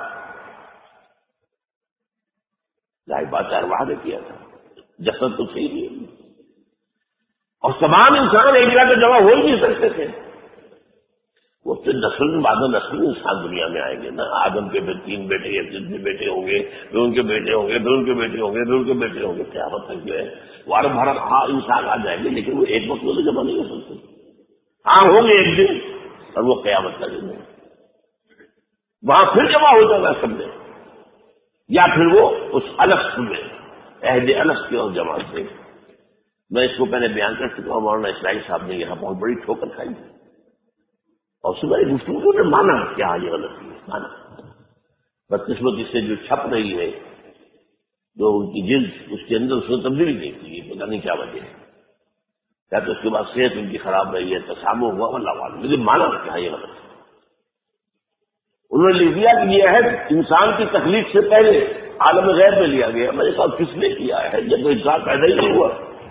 ظاہر بات ارواح نے کیا تھا، جسد تو صحیح نہیں. اور تمام انسان ایک جگہ پہ جمع ہو ہی نہیں سکتے تھے. وہ پھر نسل بعد نسل انسان دنیا میں آئیں گے نا. آدم کے پھر 3 بیٹے یا 3 بیٹے ہوں گے، پھر ان کے بیٹے ہوں گے، پھر ان کے بیٹے ہوں گے، پھر ان کے بیٹے ہوں گے. کیا مطلب جو ہے وار بھارت ہاں انسان آ جائیں گے لیکن وہ ایک وقت میں جمع نہیں ہو سکتے. ہاں ہوں گے ایک دن اور وہ قیامت کا دن ہے. وہاں پھر جمع ہو جائے گا سب میں، یا پھر وہ اس الست میں عہد الست کے اور جمع سے. میں اس کو پہلے بیان کر چکا ہوں. مولانا اسماعیل صاحب نے یہاں بہت بڑی ٹھوکر کھائی اور صبح گفتگو نے مانا کیا یہ غلط ہے. مانا بدقسمتی سے جو چھپ رہی ہے، جو ان کی جلد اس کے اندر اس نے تبدیلی نہیں کی. پتہ نہیں کیا وجہ ہے. کیا تو اس کے بعد صحت ان کی خراب رہی ہے، تسامح ہوا اللہ عالم، لیکن مانا کیا یہ غلط ہے. انہوں نے لکھ دیا کہ یہ عہد انسان کی تخلیق سے پہلے عالم غیب میں لیا گیا. میں نے کہا کس نے کیا ہے جب تو انسان پیدا ہی نہیں ہوا.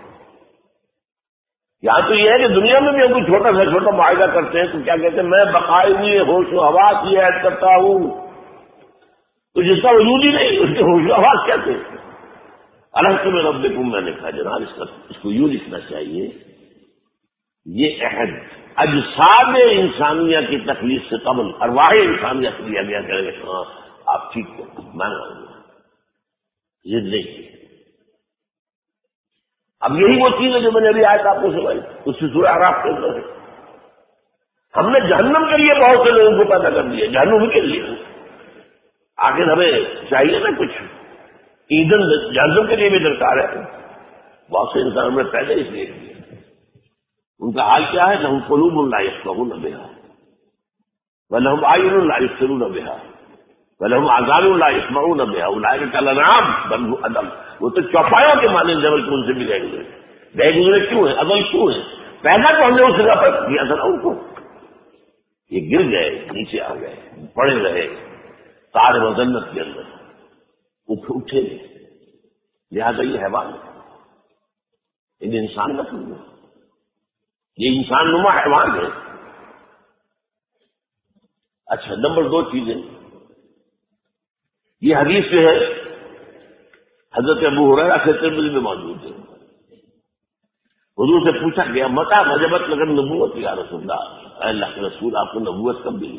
یہاں تو یہ ہے کہ دنیا میں بھی ہم کوئی چھوٹا سے چھوٹا معاہدہ کرتے ہیں تو کیا کہتے ہیں، میں بقائے ہوئے ہوش و حواس کی عہد کرتا ہوں. تو جس کا وجود ہی نہیں اس کے ہوش و حواس کہتے ہیں. الست بربکم میں نے کہا جناب اس کو یوں لکھنا چاہیے، یہ عہد اجساد انسانیہ کی تخلیق سے قبل ارواح انسانیہ سے لیا گیا. کرے گا ہاں آپ ٹھیک ہے میں مانوں گا. یہ نہیں. اب یہی وہ چیز ہے جو میں نے ابھی آیت آپ کو سنائی، اس سے سورہ اعراف کے اندر ہے. ہم نے جہنم کے لیے بہت سے لوگوں کو پیدا کر دیا، جہنم کے لیے. آخر ہمیں چاہیے نا کچھ ایندھن جہنم کے لیے بھی درکار ہے. بہت سے انسان ہم نے پہلے اس لیے کیا. ان کا حال کیا ہے؟ لہم قلوب لا یفقہون بہا ولہم اعین لا یبصرون بہا ولہم آذان لا یسمعون بہا اولئک کالانعام بل هم اضل. وہ تو چوپایوں کے مانند لیول کو ان سے بھی گئے گزرے کیوں ہیں؟ اضل کیوں ہیں؟ پیدا تو ہم نے اس جگہ پر کیا تھا نا ان کو. یہ گر گئے، نیچے آ گئے، پڑے رہے تار مذلت کے اندر اٹھے. لہٰذا یہ حیوان ان انسان نہ سمجھو، یہ انسان نما حیوان ہے. اچھا نمبر 2 چیزیں. یہ حدیث جو ہے حضرت ابو ہریرہ سے ترمذی میں موجود ہے. حضور سے پوچھا گیا متى وجبت لکم نبوت یا رسول اللہ، اے اللہ کے رسول آپ کو نبوت کب ملی؟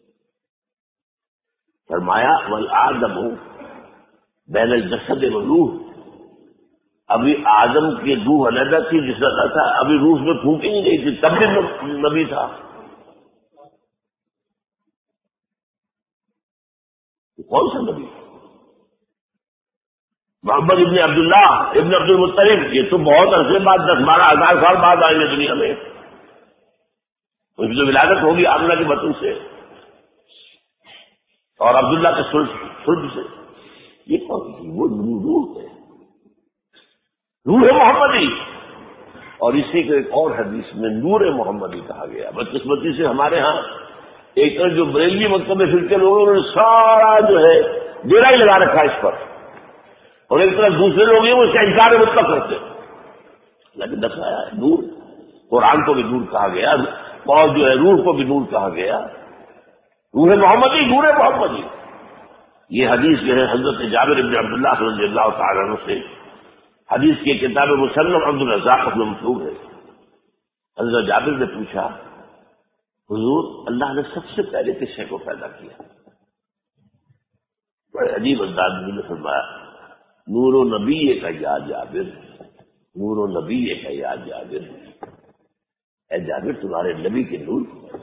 فرمایا والآدم بین الجسد والروح. ابھی آدم کی روح علیحدہ تھی جس طرح تھا، ابھی روح میں پھونکی نہیں گئی تھی تب بھی نبی تھا. کون سا نبی؟ محمد ابن عبداللہ ابن عبد المطلب. یہ تو بہت عرصے بعد 10-12 ہزار سال بعد آئیں گے دنیا میں. ان کی جو ولادت ہوگی آمنہ کے بطن سے اور عبداللہ کے سلب سے. یہ کون سی؟ وہ روح ہے، روح محمدی. اور اسی کو ایک اور حدیث میں نور محمدی کہا گیا. بدقسمتی سے ہمارے ہاں ایک طرف جو بریلوی مکتب میں پھرتے لوگ انہوں نے سارا جو ہے ڈیرا ہی لگا رکھا اس پر، اور ایک طرف دوسرے لوگ ہیں وہ اس کا انکار مطلق کرتے. لیکن دکھایا ہے نور. قرآن کو بھی نور کہا گیا اور جو ہے روح کو بھی نور کہا گیا. روح محمدی، نور محمدی. یہ حدیث جو ہے حضرت جابر بن عبداللہ رضی اللہ تعالیٰ عنہ سے حدیث کی کتاب مصنف عبد الرزاق میں مطلوب ہے. حضرت جابر نے پوچھا حضور اللہ نے سب سے پہلے کس شے کو پیدا کیا؟ بڑے عجیب انداز میں فرمایا نور و نبی کا یا جابر، نور و نبی کا یا جابر. اے جابر تمہارے نبی کے نور کو.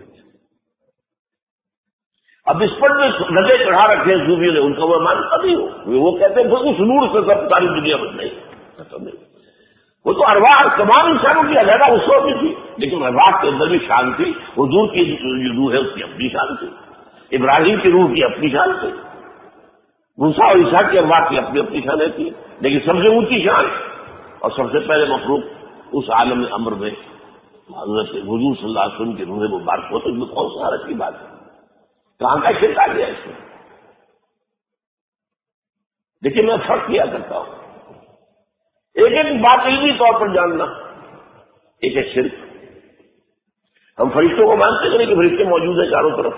اب اس پر جو نظر چڑھا رکھے ہیں صوفیوں نے ان کا وہ مانتا نہیں ہو. وہ کہتے ہیں اس نور سے سب ساری دنیا بن نہیں. وہ تو ارواح تمام انسانوں کی علیحدہ اصول بھی تھی، لیکن ارواح کے اندر بھی شان تھی. حضور کی جو روح ہے اس کی اپنی شان تھی، ابراہیم کی روح کی اپنی شان تھی، موسیٰ اور عیسیٰ کی ارواح کی اپنی اپنی شانیں تھی. لیکن سب سے اونچی شان اور سب سے پہلے مخلوق اس عالم امر میں حضرت حضور صلی اللہ علیہ وسلم کی روح مبارک ہوتے میں کون سی حالت کی بات ہے؟ کہاں کا شرک آ گیا اس میں؟ لیکن میں فرق کیا کرتا ہوں، ایک ایک بات علمی طور پر جاننا، ایک ایک شرک. ہم فرشتوں کو مانتے ہیں کہ فرشتے موجود ہیں چاروں طرف.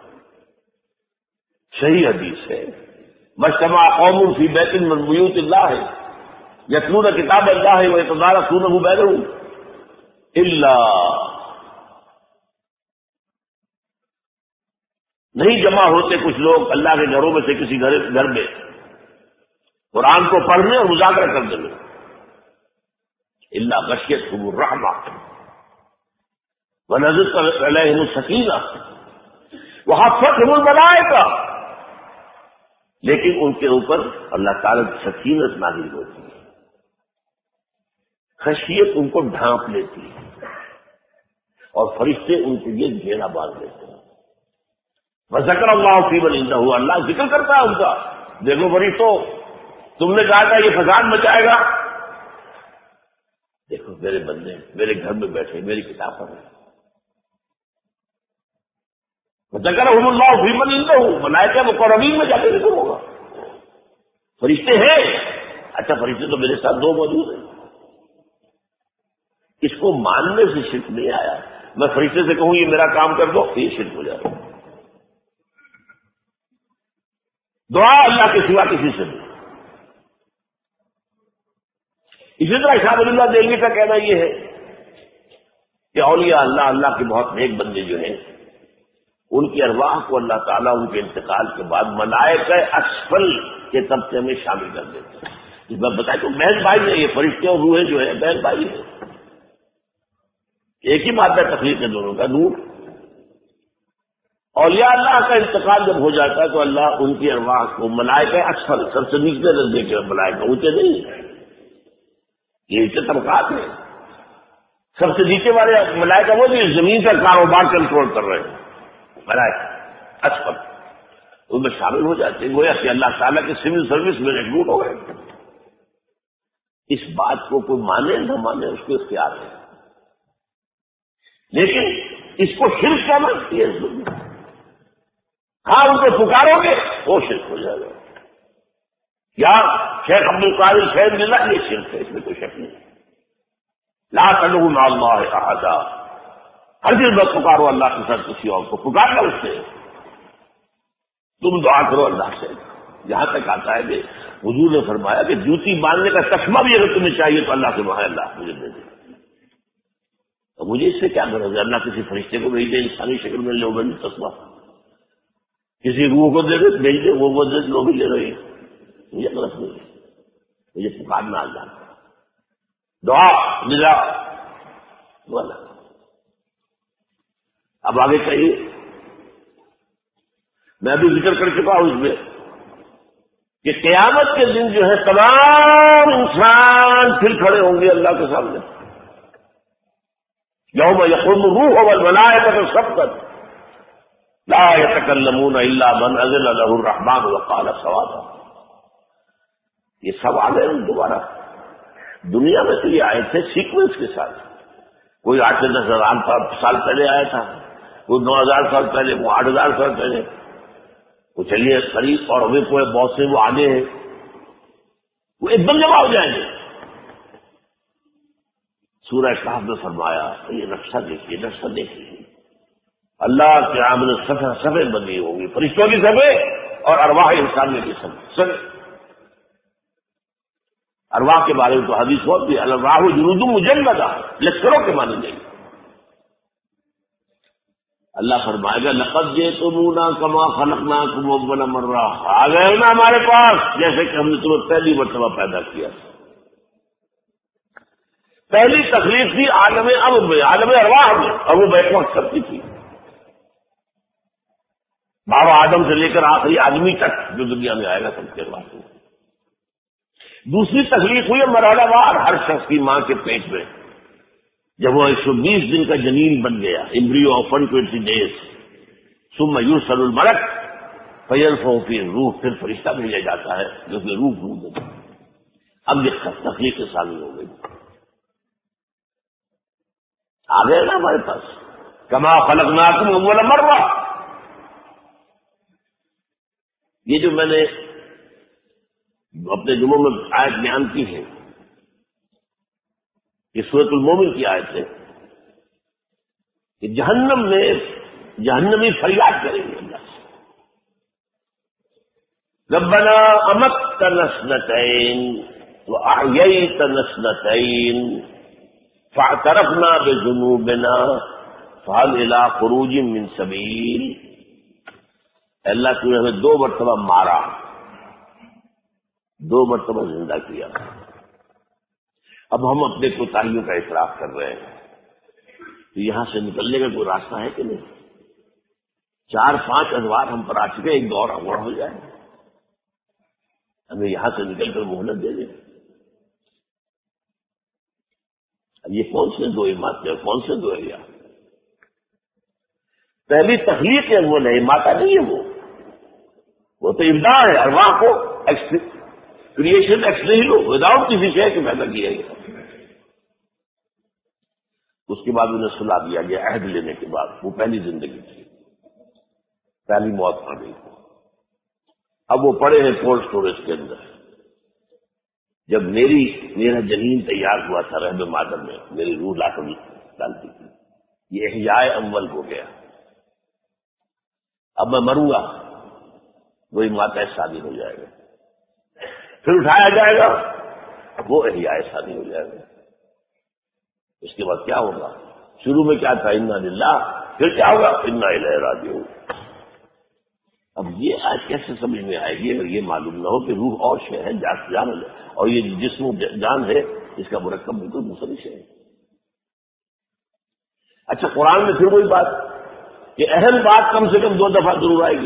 صحیح حدیث ہے، مجتمع قوم فی بیت من بیوت اللہ ہے یتلون کتاب اللہ ویتدارسونہ بینہم الا، نہیں جمع ہوتے کچھ لوگ اللہ کے گھروں میں سے کسی گھر میں قرآن کو پڑھنے اور مذاکرہ کرنے میں، الا غشیتہم الرحمہ ونزلت علیہم السکینہ وحفتہم الملائکہ، لیکن ان کے اوپر اللہ تعالیٰ کی سکینت نازل ہوتی ہے، خشیت ان کو ڈھانپ لیتی ہے، اور فرشتے ان کے لیے گھیرا باندھ دیتے ہیں. وذکر اللہ فی من عندہ، اللہ ذکر کرتا ہے ان کا. دیکھو فرشتوں، تم نے کہا تھا یہ فساد مچائے گا، دیکھو میرے بندے میرے گھر میں بیٹھے میری کتاب پڑھ رہے. وذکرہم اللہ فی من عندہ، ملائکہ مقربین میں جا کے ذکر ہوگا. فرشتے ہیں، اچھا فرشتے تو میرے ساتھ دو موجود ہیں. اس کو ماننے سے شرک نہیں آیا. میں فرشتے سے کہوں یہ میرا کام کر دو، یہ شرک ہو جائے گا. دعا اللہ کے سوا کسی سے نہیں. اسی طرح شاہ ولی اللہ دہلوی کا کہنا یہ ہے کہ اولیاء اللہ کے بہت نیک بندے جو ہیں، ان کی ارواح کو اللہ تعالیٰ ان کے انتقال کے بعد ملائکہ اسفل کے طبقے میں شامل کر دیتے ہیں. اس بات بتایا تو بہن بھائی ہے، یہ فرشتے اور روحیں جو ہے بہن بھائی ہے، ایک ہی مادہ تخلیق ہے دونوں کا، نور. اولیاء اللہ کا انتقال جب ہو جاتا ہے تو اللہ ان کی ارواح کو ملائکہ اسفل، سب سے نیچے درجے کے ملائکہ، اونچے نہیں، یہ اونچے طبقات ہیں. سب سے نیچے والے ملائکہ وہ جو زمین کا کاروبار کنٹرول کر رہے ہیں، ملائکہ اسفل، ان میں شامل ہو جاتے ہیں، گویا کہ اللہ تعالیٰ کے سول سروس میں ریکروٹ ہو گئے. اس بات کو کوئی مانے نہ مانے اس کو اختیار ہے، لیکن اس کو شرک کہنا یہ ظلم ہے. ہاں ان کو پکارو گے وہ شرک ہو جائے گا. یا شیخ عبد القادر شیخ اللہ یہ شرک ہے، اس میں کوئی شک نہیں. لا تدعوا مع اللہ احدا، ہر چیز بس پکارو اللہ کے ساتھ کسی اور کو، پکارنا اس سے، تم دعا کرو اللہ سے. یہاں تک آتا ہے کہ حضور نے فرمایا کہ جوتی باندھنے کا چشمہ بھی اگر تمہیں چاہیے تو اللہ سے وہاں اللہ مجھے دے دے. تو مجھے اس سے کیا غرض ہے؟ اللہ کسی فرشتے کو بھیج دے انسانی شکل میں لو بند چشمہ، کسی روح کو دے دے بھیج دے وہ دے لوگ بھی لے رہے ہیں، مجھے غلط نہیں ہے. مجھے پکارنا اللہ دعا ملا والا. اب آگے کہیے، میں بھی ذکر کر چکا ہوں اس میں کہ قیامت کے دن جو ہے تمام انسان پھر کھڑے ہوں گے اللہ کے سامنے. یوم یقوم الروح والملائکۃ صفا لا یتکلمون الا من اذن له الرحمن وقال صوابا. یہ سب آ گئے دوبارہ. دنیا میں تو یہ آئے تھے سیکوینس کے ساتھ، کوئی 8 سے 10 ہزار سال پہلے آیا تھا، کوئی 9,000 سال پہلے، وہ 8,000 سال پہلے، وہ چلیے قریب اور ابھی کوئی بہت سے وہ آگے ہیں، وہ ایک دم جمع ہو جائیں گے. سورہ کہف میں فرمایا یہ نقشہ دیکھیے، نقشہ دیکھیے، اللہ کے عامل صفیں بندی ہوں گی، فرشتوں کی صفیں اور ارواح انسانیوں کی صفیں. ارواح کے بارے میں تو حدیث ہوتی ہے الارواح جنود مجندہ، لشکروں کے معنی نہیں. اللہ فرمائے گا لقد جئتمونا کما خلقناکم اول مرہ، آ گئے نا ہمارے پاس جیسے کہ ہم نے تمہیں پہلی مرتبہ پیدا کیا. پہلی تخلیق تھی عالم اب میں، عالم ارواح میں، اور وہ بیک وقت کرتی تھی. بابا آدم سے لے کر آخری آدمی تک جو دنیا میں آئے گا سب کے ارواح میں. دوسری تخلیق ہوئی مرحلہ وار ہر شخص کی ماں کے پیٹ میں، جب وہ 120 دن کا جنین بن گیا، ایمبریو آف 120 days، ثم یرسل الملک فینفخ فیہ الروح، پھر فرشتہ بھیجا جاتا ہے جو کہ روح دیتا ہے۔ اب یہ تخلیق ثانی ہو گئی، آ گئے نا ہمارے پاس، کما خلقناکم اول مرہ۔ یہ جو میں نے اپنے جمعوں میں آیت بیان کی ہے، یہ سورۃ المومن کی آیت ہے کہ جہنم میں جہنمی فریاد کریں گے اللہ سے، ربنا امتنا اثنتین واحییتنا اثنتین فاعترفنا بذنوبنا فهل الى خروج من سبیل۔ اللہ تو نے ہمیں 2 مرتبہ مارا، 2 مرتبہ زندہ کیا، اب ہم اپنے کوتاہیوں کا اعتراف کر رہے ہیں، تو یہاں سے نکلنے کا کوئی راستہ ہے کہ نہیں؟ 4-5 ادوار ہم پر آ چکے، ایک دور اور ہو جائے، ہمیں یہاں سے نکل کر مہلت دے دیں۔ اب یہ کون سے 2 عمارتیں، کون سے 2 ایریا؟ پہلی تخلیق ہے وہ نہیں، ماتا نہیں ہے، وہ تو ابداع ہے، ارواح کو کریشن ایکس نہیں لو، وداؤٹ کسی شے کے پیدا کیا گیا۔ اس کے بعد انہیں سلا دیا گیا عہد لینے کے بعد، وہ پہلی زندگی تھی، پہلی موت آ گئی۔ اب وہ پڑے ہیں کولڈ اسٹوریج کے اندر۔ جب میرا جنین تیار ہوا تھا رحم مادر میں، میری روح لا کر ڈالتی تھی، یہ احیاء اول ہو گیا۔ اب میں مروں گا، وہی ماتا ثانی ہو جائے گا، پھر اٹھایا جائے گا، وہ احیاء ثانی ہو جائے گا۔ اس کے بعد کیا ہوگا؟ شروع میں کیا تھا؟ انا للہ، پھر کیا ہوگا؟ انا الیہ راجعون۔ اب یہ آج کیسے سمجھ میں آئے گی اگر یہ معلوم نہ ہو کہ روح اور شے ہے، جان ہے، اور یہ جسم جان ہے، اس کا مرکب بالکل مختلف ہے۔ اچھا، قرآن میں پھر وہی بات کہ اہم بات کم سے کم 2 دفعہ ضرور آئے گی۔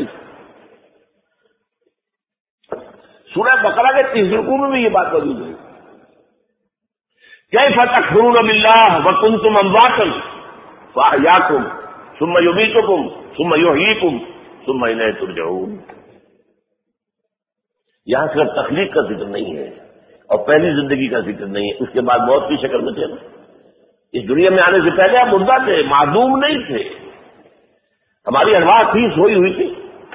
سورہ بقرہ کے 30 رکوع میں بھی یہ بات موجود ہے، کیف تکفرون باللہ وکنتم امواتا فاحیاکم ثم یمیتکم ثم یحییکم ثم الیہ ترجعون۔ یہاں صرف تخلیق کا ذکر نہیں ہے اور پہلی زندگی کا ذکر نہیں ہے، اس کے بعد موت کی شکل میں تھے نا، اس دنیا میں آنے سے پہلے آپ مردہ تھے، معدوم نہیں تھے، ہماری ارواح تھی، سوئی ہوئی تھی۔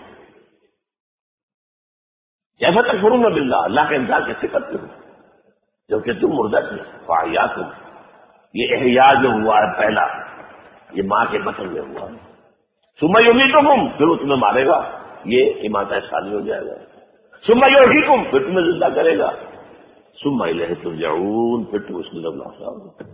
کیسا تکفرون باللہ، اللہ کا انکار کیسے کرتے ہو جبکہ تم مردہ تھے؟ فاحیاکم، یہ احیاء جو ہوا ہے پہلا، یہ ماں کے بطن میں ہوا ہے۔ ثم یمیتکم، پھر وہ تمہیں مارے گا، یہ اماتہ ثانی ہو جائے گا۔ ثم یحییکم، پھر تمہیں زندہ کرے گا۔ ثم الیہ ترجعون، پھر تم اس کی طرف لوٹا ہوگا۔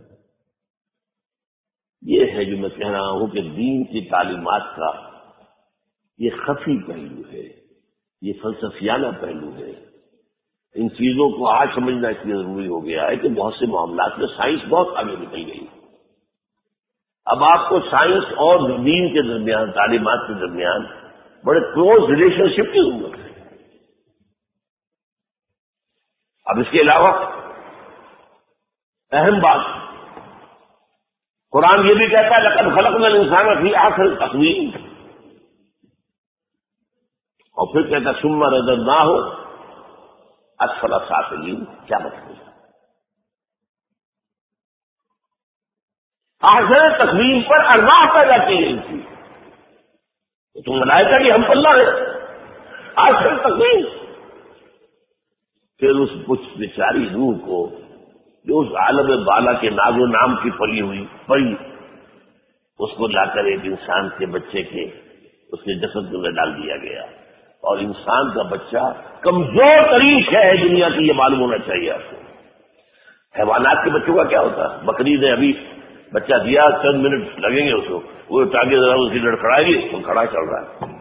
یہ ہے جو میں کہہ رہا ہوں کہ دین کی تعلیمات کا یہ خفی پہلو ہے، یہ فلسفیانہ پہلو ہے۔ ان چیزوں کو آج سمجھنا اس لیے ضروری ہو گیا ہے کہ بہت سے معاملات میں سائنس بہت آگے نکل گئی۔ اب آپ کو سائنس اور دین کے درمیان، تعلیمات کے درمیان بڑے کلوز ریلیشن شپ کی ضرورت ہے۔ اب اس کے علاوہ اہم بات، قرآن یہ بھی کہتا ہے لقد خلقنا الانسان فی احسن تقویم، اور پھر کہتا ہے ثم رددناہ اسفل سافلین۔ کیا مطلب ہے؟ احسن تقویم پر ارواح پیدا کی گئی تھی، تو ملائکہ کی ہم پلہ ہے، احسن تقویم۔ پھر اس کچھ بیچاری روح کو جو اس عالم بالا کے ناز و نام کی پلی ہوئی پڑی، اس کو لا کر ایک انسان کے بچے کے اس کے جسد میں ڈال دیا گیا، اور انسان کا بچہ کمزور ترین شے ہے دنیا کی، یہ معلوم ہونا چاہیے آپ کو۔ حیوانات کے بچوں کا کیا ہوتا ہے؟ بکری نے ابھی بچہ دیا، چند منٹ لگیں گے اس کو، وہ ٹانگیں ذرا اس کی لڑکھڑائے گی، وہ کھڑا چل رہا ہے۔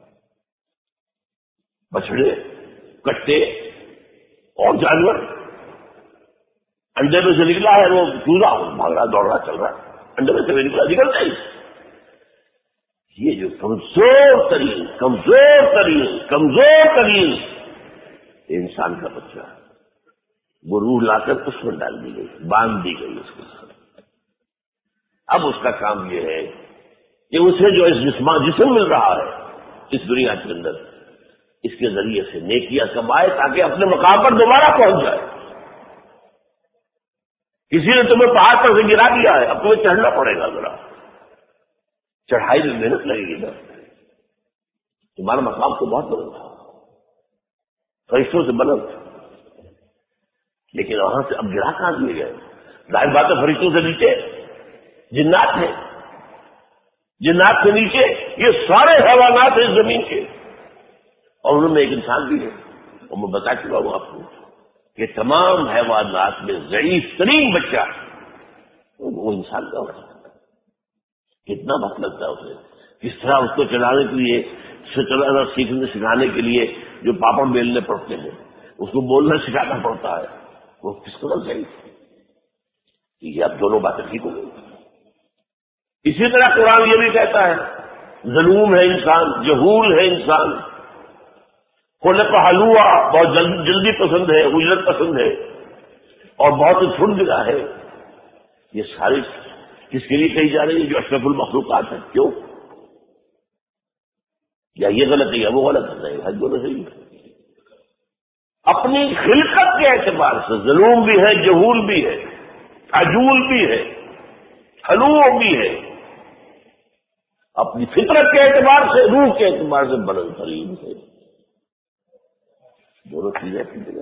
بچڑے، کٹے اور جانور، انڈے میں سے نکلا ہے وہ چوزا، بھاگ رہا، دوڑ رہا، چل رہا ہے، انڈے میں سے نکلا، نکلتا ہی۔ یہ جو کمزور ترین انسان کا بچہ ہے، وہ روح لا کر اس میں ڈال دی گئی، باندھ دی گئی اس کے ساتھ۔ اب اس کا کام یہ ہے کہ اسے جو جسم مل رہا ہے اس دنیا کے اندر، اس کے ذریعے سے نیکیاں کمائے تاکہ اپنے مقام پر دوبارہ پہنچ جائے۔ کسی نے تمہیں پہاڑ پر سے گرا دیا ہے، اب تمہیں چڑھنا پڑے گا، ذرا چڑھائی میں محنت لگے گی نا۔ تمہارا مقام تو بہت بلند تھا، فرشتوں سے بلند تھا، لیکن وہاں سے اب گرا کہاں دیے گئے؟ ظاہر بات ہے فرشتوں سے نیچے جنات ہیں، جنات سے نیچے یہ سارے حیوانات ہیں زمین کے، اور انہوں میں ایک انسان بھی ہے۔ اور میں بتا چکا ہوں آپ کو کہ تمام حیوانات میں ضعیف ترین بچہ وہ انسان کا ہوتا ہے۔ کتنا وقت لگتا ہے اسے، کس طرح اس کو چلانے کے لیے، چلانا سیکھنے سکھانے کے لیے جو پاپڑ بیلنے پڑتے ہیں، اس کو بولنا سکھانا پڑتا ہے، وہ کس طرح ضعیف ہے۔ یہ اب دونوں باتیں ٹھیک ہو گئی۔ اسی طرح قرآن یہ بھی کہتا ہے ظلوم ہے انسان، جہول ہے انسان، خلق حلوا، بہت جلدی پسند ہے، اجرت پسند ہے، اور بہت ہی چھٹ گیا ہے۔ یہ ساری کس کے لیے کہی جا رہی ہے؟ جو اشرف المخلوقات ہے۔ کیوں؟ یا یہ غلط ہے یا وہ غلط ہے؟ نہیں، حج دونوں صحیح ہے۔ اپنی خلقت کے اعتبار سے ظلوم بھی ہے، جہول بھی ہے، عجول بھی ہے، حلو بھی ہے، اپنی فطرت کے اعتبار سے، روح کے اعتبار سے بلند ترین ہے۔ دونوں چیزیں اپنی جگہ۔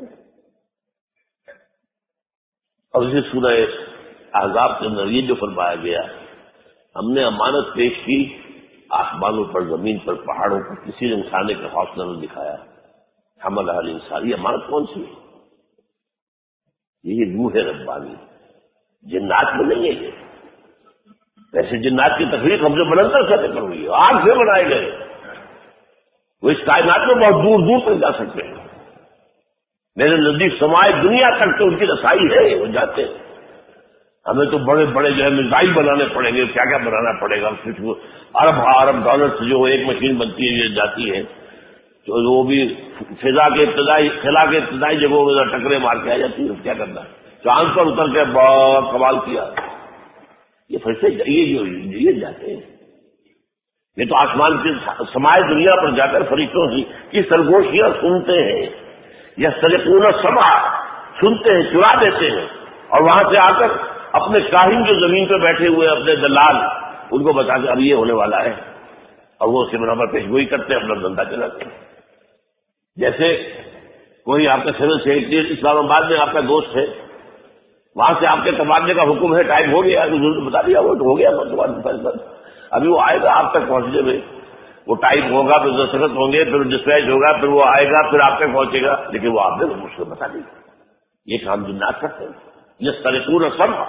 اور اسے سورہ احزاب کے اندر یہ جو فرمایا گیا، ہم نے امانت پیش کی آسمانوں پر، زمین پر، پہاڑوں پر، کسی نے اٹھانے کا حوصلہ نہ دکھایا۔ حملہ الانسان، یہ امانت کون سی ہے؟ یہ روح ربانی، جنات میں نہیں ہے۔ یہ ویسے جنات کی تخلیق ہم سے بلندر سطح پر ہوئی ہے، آگ سے بنائے گئے، وہ اس کائنات میں بہت دور دور تک جا سکتے ہیں۔ میرے نزدیک سمائے دنیا تک تو ان کی رسائی ہے، وہ جاتے ہیں۔ ہمیں تو بڑے بڑے جو ہے میزائل بنانے پڑیں گے، کیا کیا بنانا پڑے گا، ارب ڈالر سے جو ایک مشین بنتی ہے یہ جاتی ہے، تو وہ بھی خلا کے ابتدائی جگہوں میں ٹکرے مار کے آ جاتی ہے، کیا کرنا ہے، چاند پر اتر کے بہت کمال کیا۔ یہ فرشتے یہ جاتے ہیں، یہ تو آسمان کے سمائے دنیا پر جا کر فرشتوں کی سرگوشیاں سنتے ہیں، یا سرقون سما سنتے ہیں، چرا دیتے ہیں، اور وہاں سے آ کر اپنے کاہن جو زمین پہ بیٹھے ہوئے اپنے دلال، ان کو بتا کے اب یہ ہونے والا ہے، اور وہ اس کے برابر پیش گوئی کرتے ہیں، اپنا دھندا چلاتے ہیں۔ جیسے کوئی آپ کا سول سیکرٹری اسلام آباد میں آپ کا دوست ہے، وہاں سے آپ کے تبادلے کا حکم ہے، ٹائم ہو گیا، بتا دیا وہ تو ہو گیا، ابھی وہ آئے گا آپ تک پہنچنے میں، وہ ٹائپ ہوگا، پھر دستخط ہوں گے، پھر ڈسپیچ ہوگا، پھر وہ آئے گا، پھر آپ تک پہنچے گا، لیکن وہ آپ نے مجھ کو بتا دیا۔ یہ کام جنات کرتے ہیں، یہ سرقون سما،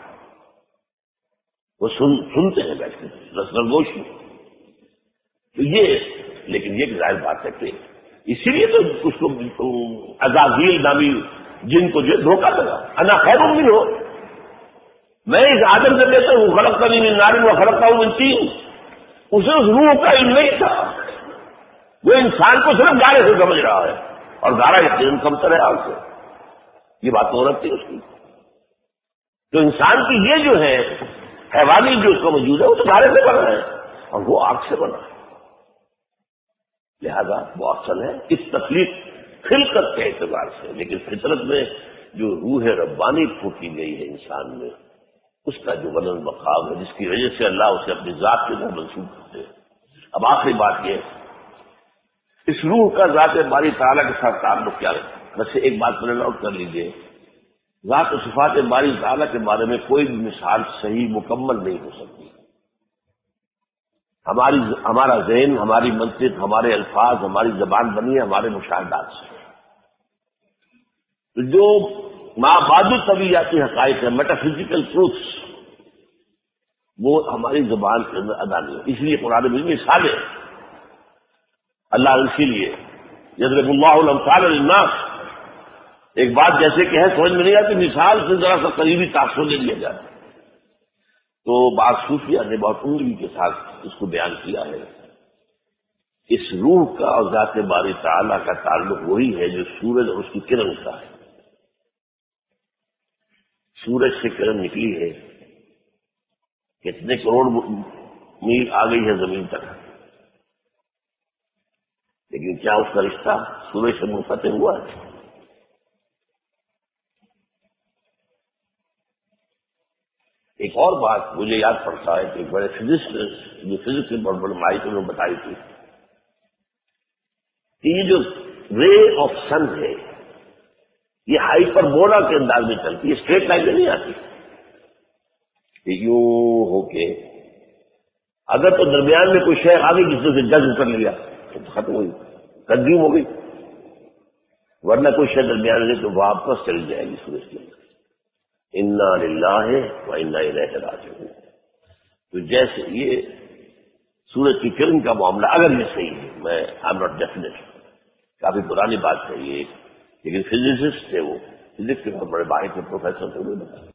وہ سنتے ہیں بیٹھ کے رسرگوش میں۔ تو یہ، لیکن یہ ظاہر بات ہے کہ اسی لیے تو اس کو عزازیل نامی جن کو جو دھوکہ لگا، انا خیر منہ ہو، میں اس آدم سے کہتا ہوں خلقتنی من نار و خلقتہ من طین، اسے اس روح کا علم نہیں تھا، وہ انسان کو صرف گارے سے سمجھ رہا ہے، اور گارا یقیناً کمتر ہے آگ سے، یہ بات تو رکھتی ہے اس کی۔ تو انسان کی یہ جو ہے حیوانی جو اس کا وجود ہے وہ تو گارے سے بنا ہے، اور وہ آگ سے بنا ہے، لہذا وہ اصل ہے اس تخلیق خلقت کے اعتبار سے، لیکن فطرت میں جو روح ربانی پھوٹی گئی ہے انسان میں، اس کا جو بلند مقام ہے، جس کی وجہ سے اللہ اسے اپنی ذات کے اندر منسوب کرتے ہیں۔ اب آخری بات یہ، اس روح کا ذات باری تعالیٰ کے ساتھ تعلق کیا ہے؟ بس ایک بات پہلے نوٹ کر لیجیے، ذات و صفات باری تعالیٰ کے بارے میں کوئی بھی مثال صحیح مکمل نہیں ہو سکتی۔ ہمارا ذہن، ہماری منطق، ہمارے الفاظ، ہماری زبان بنی ہے ہمارے مشاہدات سے۔ جو مابعد طبیعتی حقائق ہے، میٹافزیکل ٹروتھس، وہ ہماری زبان کے اندر ادا نہیں ہے۔ اس لیے قرآن میں مثالیں اللہ اسی لیے یضرب اللہ الامثال للناس، ایک بات جیسے کہ ہے سمجھ میں نہیں آتی، مثال سے ذرا سا قریبی تاثر دے دیا جاتا ہے، تو بعض صوفیہ نے بہت عمدگی کے ساتھ اس کو بیان کیا ہے۔ اس روح کا اور ذات باری تعالیٰ کا تعلق وہی ہے جو سورج اور اس کی کرن کا ہے۔ سورج سے کرن نکلی ہے، کتنے کروڑ میل آ گئی ہے زمین تک، لیکن کیا اس کا رشتہ سورج سے منقطع ہوا ہے؟ ایک اور بات مجھے یاد پڑتا ہے کہ بڑے فزکس جو فزکس کے بڑے بڑے ماہر نے بتائی تھی کہ یہ جو رے آف سن ہے یہ ہائپر بولا کے انداز میں چلتی ہے، اسٹریٹ لائن میں نہیں آتی، یوں ہو کے اگر تو درمیان میں کوئی شے آ گئی جس نے اسے جذب کر لیا تو ختم ہوئی، کنزیوم ہو گئی، ورنہ کوئی شے درمیان میں تو واپس چلی جائے گی سورج کے اندر۔ انا للہ و انا الیہ راجعون۔ تو جیسے یہ سورج کی کرن کا معاملہ اگر یہ صحیح ہے، میں آئی ایم ناٹ ڈیفینیٹ، کافی پرانی بات ہے یہ، لیکن فزسسٹ تھے وہ، فزکس کے بہت بڑے باہر کے پروفیسر تھے، انہوں نے بتایا۔